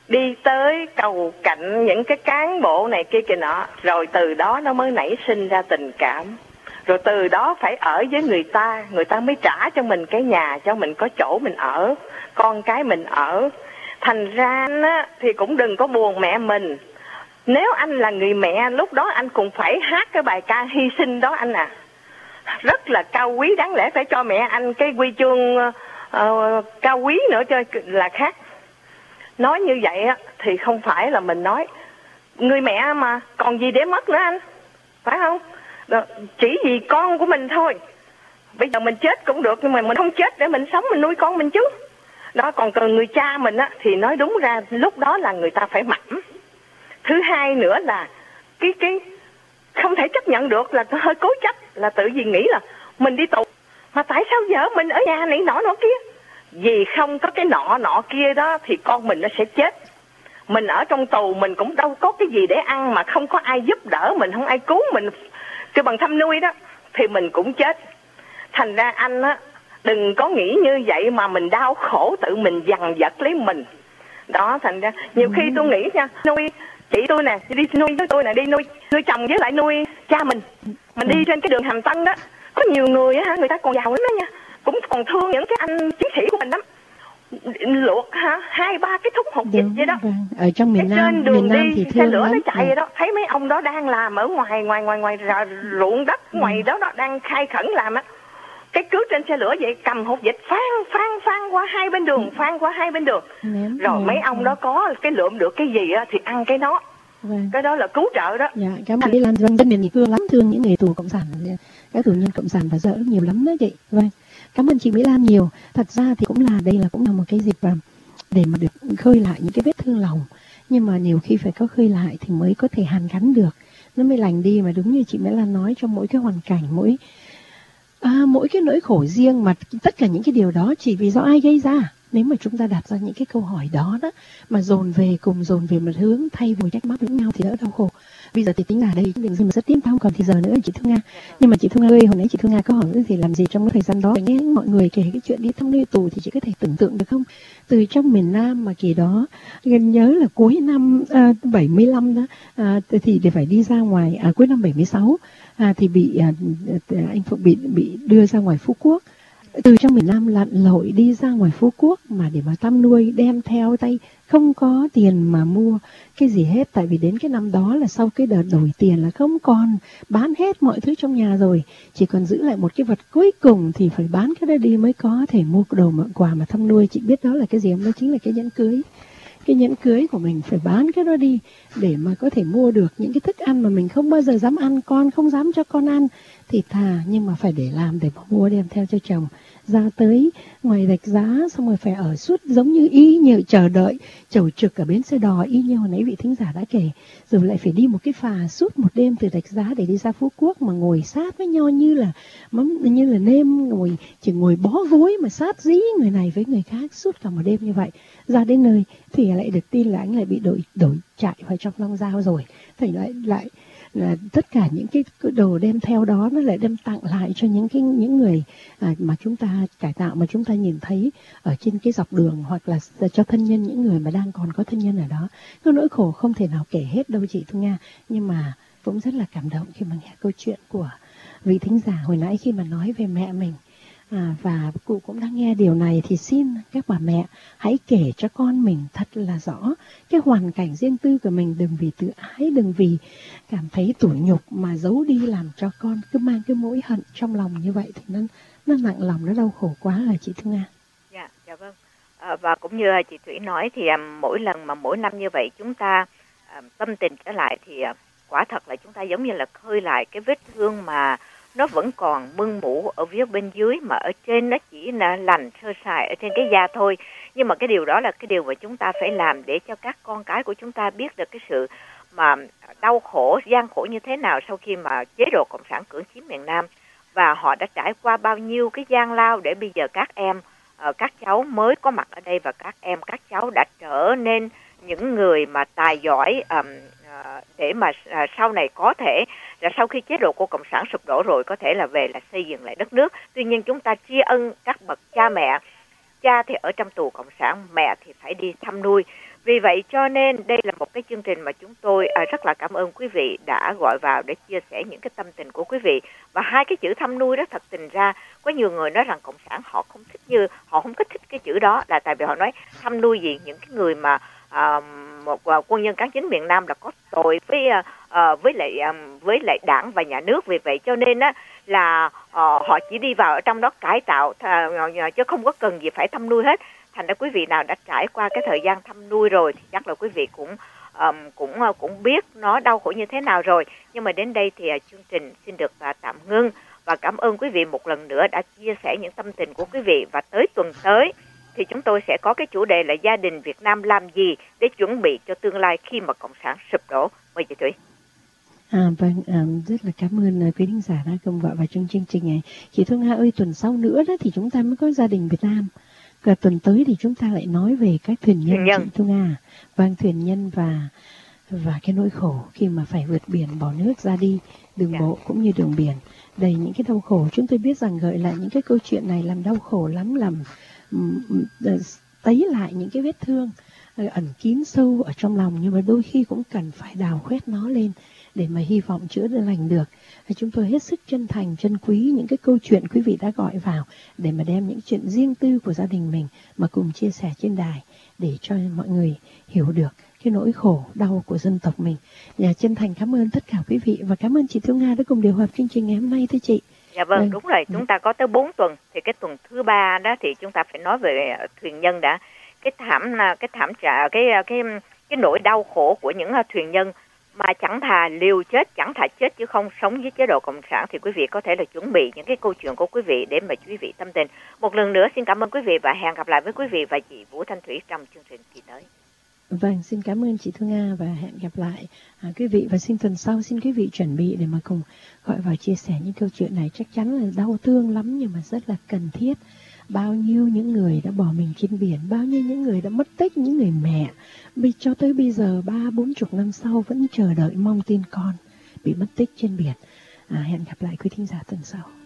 đi tới cầu cạnh những cái cán bộ này kia kìa nọ, rồi từ đó nó mới nảy sinh ra tình cảm, rồi từ đó phải ở với người ta mới trả cho mình cái nhà, cho mình có chỗ mình ở, con cái mình ở. Thành ra á, thì cũng đừng có buồn mẹ mình. Nếu anh là người mẹ, lúc đó anh cũng phải hát cái bài ca hy sinh đó anh à. Rất là cao quý, đáng lẽ phải cho mẹ anh cái huy chương cao quý nữa cho là khác. Nói như vậy á, thì không phải là mình nói người mẹ mà còn gì để mất nữa anh, phải không? Chỉ vì con của mình thôi. Bây giờ mình chết cũng được, nhưng mà mình không chết để mình sống, mình nuôi con mình chứ. Đó, còn người cha mình á, thì nói đúng ra lúc đó là người ta phải mặc. Thứ hai nữa là cái không thể chấp nhận được, là hơi cố chấp, là tự vì nghĩ là mình đi tù mà tại sao vợ mình ở nhà này nọ kia. Vì không có cái nọ kia đó thì con mình nó sẽ chết. Mình ở trong tù mình cũng đâu có cái gì để ăn, mà không có ai giúp đỡ mình, không ai cứu mình kêu bằng thăm nuôi đó, thì mình cũng chết. Thành ra anh á, đừng có nghĩ như vậy mà mình đau khổ tự mình dằn vặt lấy mình. Đó, thành ra nhiều khi tôi nghĩ nha, nuôi chị tôi nè, đi nuôi với tôi nè, đi nuôi chồng với lại nuôi cha mình đi trên cái đường Hàm Tân đó, có nhiều người á, người ta còn giàu lắm đó nha, cũng còn thương những cái anh chiến sĩ của mình lắm, luộc 2-3 cái thúng hột vịt vậy đó. Ở trong miền Nam, trên đường miền Nam đi thì xe lửa lắm. nó chạy vậy đó, thấy mấy ông đó đang làm ở ngoài ruộng đất ngoài đó đang khai khẩn làm á. Cái cứ trên xe lửa vậy, cầm hột vịt phan qua hai bên đường, rồi mấy ông đó có cái lượm được cái gì á thì ăn cái đó. Cái đó là cứu trợ đó. Dạ, cảm ơn Lan. Dân miền thương lắm, thương những người tù cộng sản, các tù nhân cộng sản và dỡ nhiều lắm đó chị. Vâng, cảm ơn chị Mỹ Lan nhiều. Thật ra thì đây cũng là một cái dịp để mà được khơi lại những cái vết thương lòng, nhưng mà nhiều khi phải có khơi lại thì mới có thể hàn gắn được, nó mới lành đi. Mà đúng như chị Mỹ Lan nói, trong mỗi cái hoàn cảnh, mỗi cái nỗi khổ riêng, mà tất cả những cái điều đó chỉ vì do ai gây ra. Nếu mà chúng ta đặt ra những cái câu hỏi đó mà dồn về một hướng, thay vì trách móc lẫn nhau thì đỡ đau khổ. Bây giờ thì tính là đây mình rất tiếp không còn thì giờ nữa chị Thương Nga. Nhưng mà chị Thương Nga ơi, hồi nãy chị Thương Nga có hỏi thì làm gì trong cái thời gian đó? Nghe mọi người kể cái chuyện đi thăm nuôi tù thì chị có thể tưởng tượng được không? Từ trong miền Nam mà kỳ đó, nhớ là cuối năm 75 đó, thì để phải đi ra ngoài, cuối năm 76 thì bị anh Phụng bị đưa ra ngoài Phú Quốc. Từ trong miền Nam lặn lội đi ra ngoài Phú Quốc mà để mà thăm nuôi, đem theo tay, không có tiền mà mua cái gì hết. Tại vì đến cái năm đó là sau cái đợt đổi tiền là không còn, bán hết mọi thứ trong nhà rồi, chỉ còn giữ lại một cái vật cuối cùng thì phải bán cái đó đi mới có thể mua đồ mọn quà mà thăm nuôi. Chị biết đó là cái gì không? Đó chính là cái nhẫn cưới. Cái nhẫn cưới của mình phải bán cái đó đi để mà có thể mua được những cái thức ăn mà mình không bao giờ dám ăn, con không dám cho con ăn thì thà, nhưng mà phải để làm, để mà mua đem theo cho chồng ra tới ngoài Rạch Giá, xong rồi phải ở suốt giống như như chờ đợi chầu trực ở bến xe đò, y như hồi nãy vị thính giả đã kể, rồi lại phải đi một cái phà suốt một đêm từ Rạch Giá để đi ra Phú Quốc, mà ngồi sát với nhau như là nêm, chỉ ngồi bó gối mà sát dí người này với người khác suốt cả một đêm như vậy. Ra đến nơi thì lại được tin là anh lại bị đổi chạy vào trong Long Giao rồi, thì lại là tất cả những cái đồ đem theo đó nó lại đem tặng lại cho những người mà chúng ta cải tạo, mà chúng ta nhìn thấy ở trên cái dọc đường, hoặc là cho thân nhân, những người mà đang còn có thân nhân ở đó. Cái nỗi khổ không thể nào kể hết đâu chị Thu Nga, nhưng mà cũng rất là cảm động khi mà nghe câu chuyện của vị thính giả hồi nãy khi mà nói về mẹ mình. Và cụ cũng đã nghe điều này thì xin các bà mẹ hãy kể cho con mình thật là rõ cái hoàn cảnh riêng tư của mình, đừng vì tự ái, đừng vì cảm thấy tủi nhục mà giấu đi, làm cho con cứ mang cái mối hận trong lòng như vậy thì nó nặng lòng, nó đau khổ quá là chị Thương Nga. Dạ vâng. Và cũng như chị Thủy nói thì mỗi lần mà mỗi năm như vậy chúng ta tâm tình trở lại thì quả thật là chúng ta giống như là khơi lại cái vết thương mà nó vẫn còn mưng mủ ở phía bên dưới, mà ở trên nó chỉ là lành sơ sài ở trên cái da thôi. Nhưng mà cái điều đó là cái điều mà chúng ta phải làm để cho các con cái của chúng ta biết được cái sự mà đau khổ, gian khổ như thế nào sau khi mà chế độ cộng sản cưỡng chiếm miền Nam, và họ đã trải qua bao nhiêu cái gian lao để bây giờ các em, các cháu mới có mặt ở đây, và các cháu đã trở nên những người mà tài giỏi để mà sau này có thể là sau khi chế độ của cộng sản sụp đổ rồi có thể là về là xây dựng lại đất nước. Tuy nhiên chúng ta tri ân các bậc cha mẹ. Cha thì ở trong tù cộng sản, mẹ thì phải đi thăm nuôi. Vì vậy cho nên đây là một cái chương trình mà chúng tôi rất là cảm ơn quý vị đã gọi vào để chia sẻ những cái tâm tình của quý vị. Và hai cái chữ thăm nuôi đó, thật tình ra có nhiều người nói rằng Cộng sản họ không thích cái chữ đó, là tại vì họ nói thăm nuôi gì những cái người mà một quân nhân cán chính miền Nam là có tội với lại đảng và nhà nước. Vì vậy cho nên á là họ chỉ đi vào ở trong đó cải tạo chứ không có cần gì phải thăm nuôi hết. Thành ra quý vị nào đã trải qua cái thời gian thăm nuôi rồi thì chắc là quý vị cũng biết nó đau khổ như thế nào rồi. Nhưng mà đến đây thì chương trình xin được tạm ngưng, và cảm ơn quý vị một lần nữa đã chia sẻ những tâm tình của quý vị. Và tới tuần tới thì chúng tôi sẽ có cái chủ đề là gia đình Việt Nam làm gì để chuẩn bị cho tương lai khi mà Cộng sản sụp đổ. Mời chị Thủy. Vâng, rất là cảm ơn quý thính giả đã cùng gọi vào trong chương trình này. Chị Thu Nga ơi, tuần sau nữa đó thì chúng ta mới có gia đình Việt Nam. Và tuần tới thì chúng ta lại nói về các thuyền nhân. Chị Thu Nga. Vâng, thuyền nhân và cái nỗi khổ khi mà phải vượt biển bỏ nước ra đi, đường bộ cũng như đường biển. Đầy những cái đau khổ. Chúng tôi biết rằng gợi lại những cái câu chuyện này làm đau khổ lắm, làm tấy lại những cái vết thương ẩn kín sâu ở trong lòng, nhưng mà đôi khi cũng cần phải đào khoét nó lên để mà hy vọng chữa lành được. Chúng tôi hết sức chân thành, trân quý những cái câu chuyện quý vị đã gọi vào để mà đem những chuyện riêng tư của gia đình mình mà cùng chia sẻ trên đài để cho mọi người hiểu được cái nỗi khổ đau của dân tộc mình. Chân thành cảm ơn tất cả quý vị và cảm ơn chị Thu Nga đã cùng điều hợp chương trình ngày hôm nay thưa chị. Dạ vâng, đúng rồi, chúng ta có tới 4 tuần, thì cái tuần thứ 3 đó thì chúng ta phải nói về thuyền nhân đã. Cái nỗi đau khổ của những thuyền nhân mà chẳng thà liều chết, chẳng thà chết chứ không sống với chế độ cộng sản, thì quý vị có thể là chuẩn bị những cái câu chuyện của quý vị để mà quý vị tâm tình. Một lần nữa xin cảm ơn quý vị và hẹn gặp lại với quý vị và chị Vũ Thanh Thủy trong chương trình kỳ tới. Vâng, xin cảm ơn chị Thu Nga và hẹn gặp lại quý vị, và xin tuần sau xin quý vị chuẩn bị để mà cùng gọi vào chia sẻ những câu chuyện này. Chắc chắn là đau thương lắm nhưng mà rất là cần thiết. Bao nhiêu những người đã bỏ mình trên biển, bao nhiêu những người đã mất tích, những người mẹ cho tới bây giờ 30-40 năm sau vẫn chờ đợi mong tin con bị mất tích trên biển. Hẹn gặp lại quý thính giả tuần sau.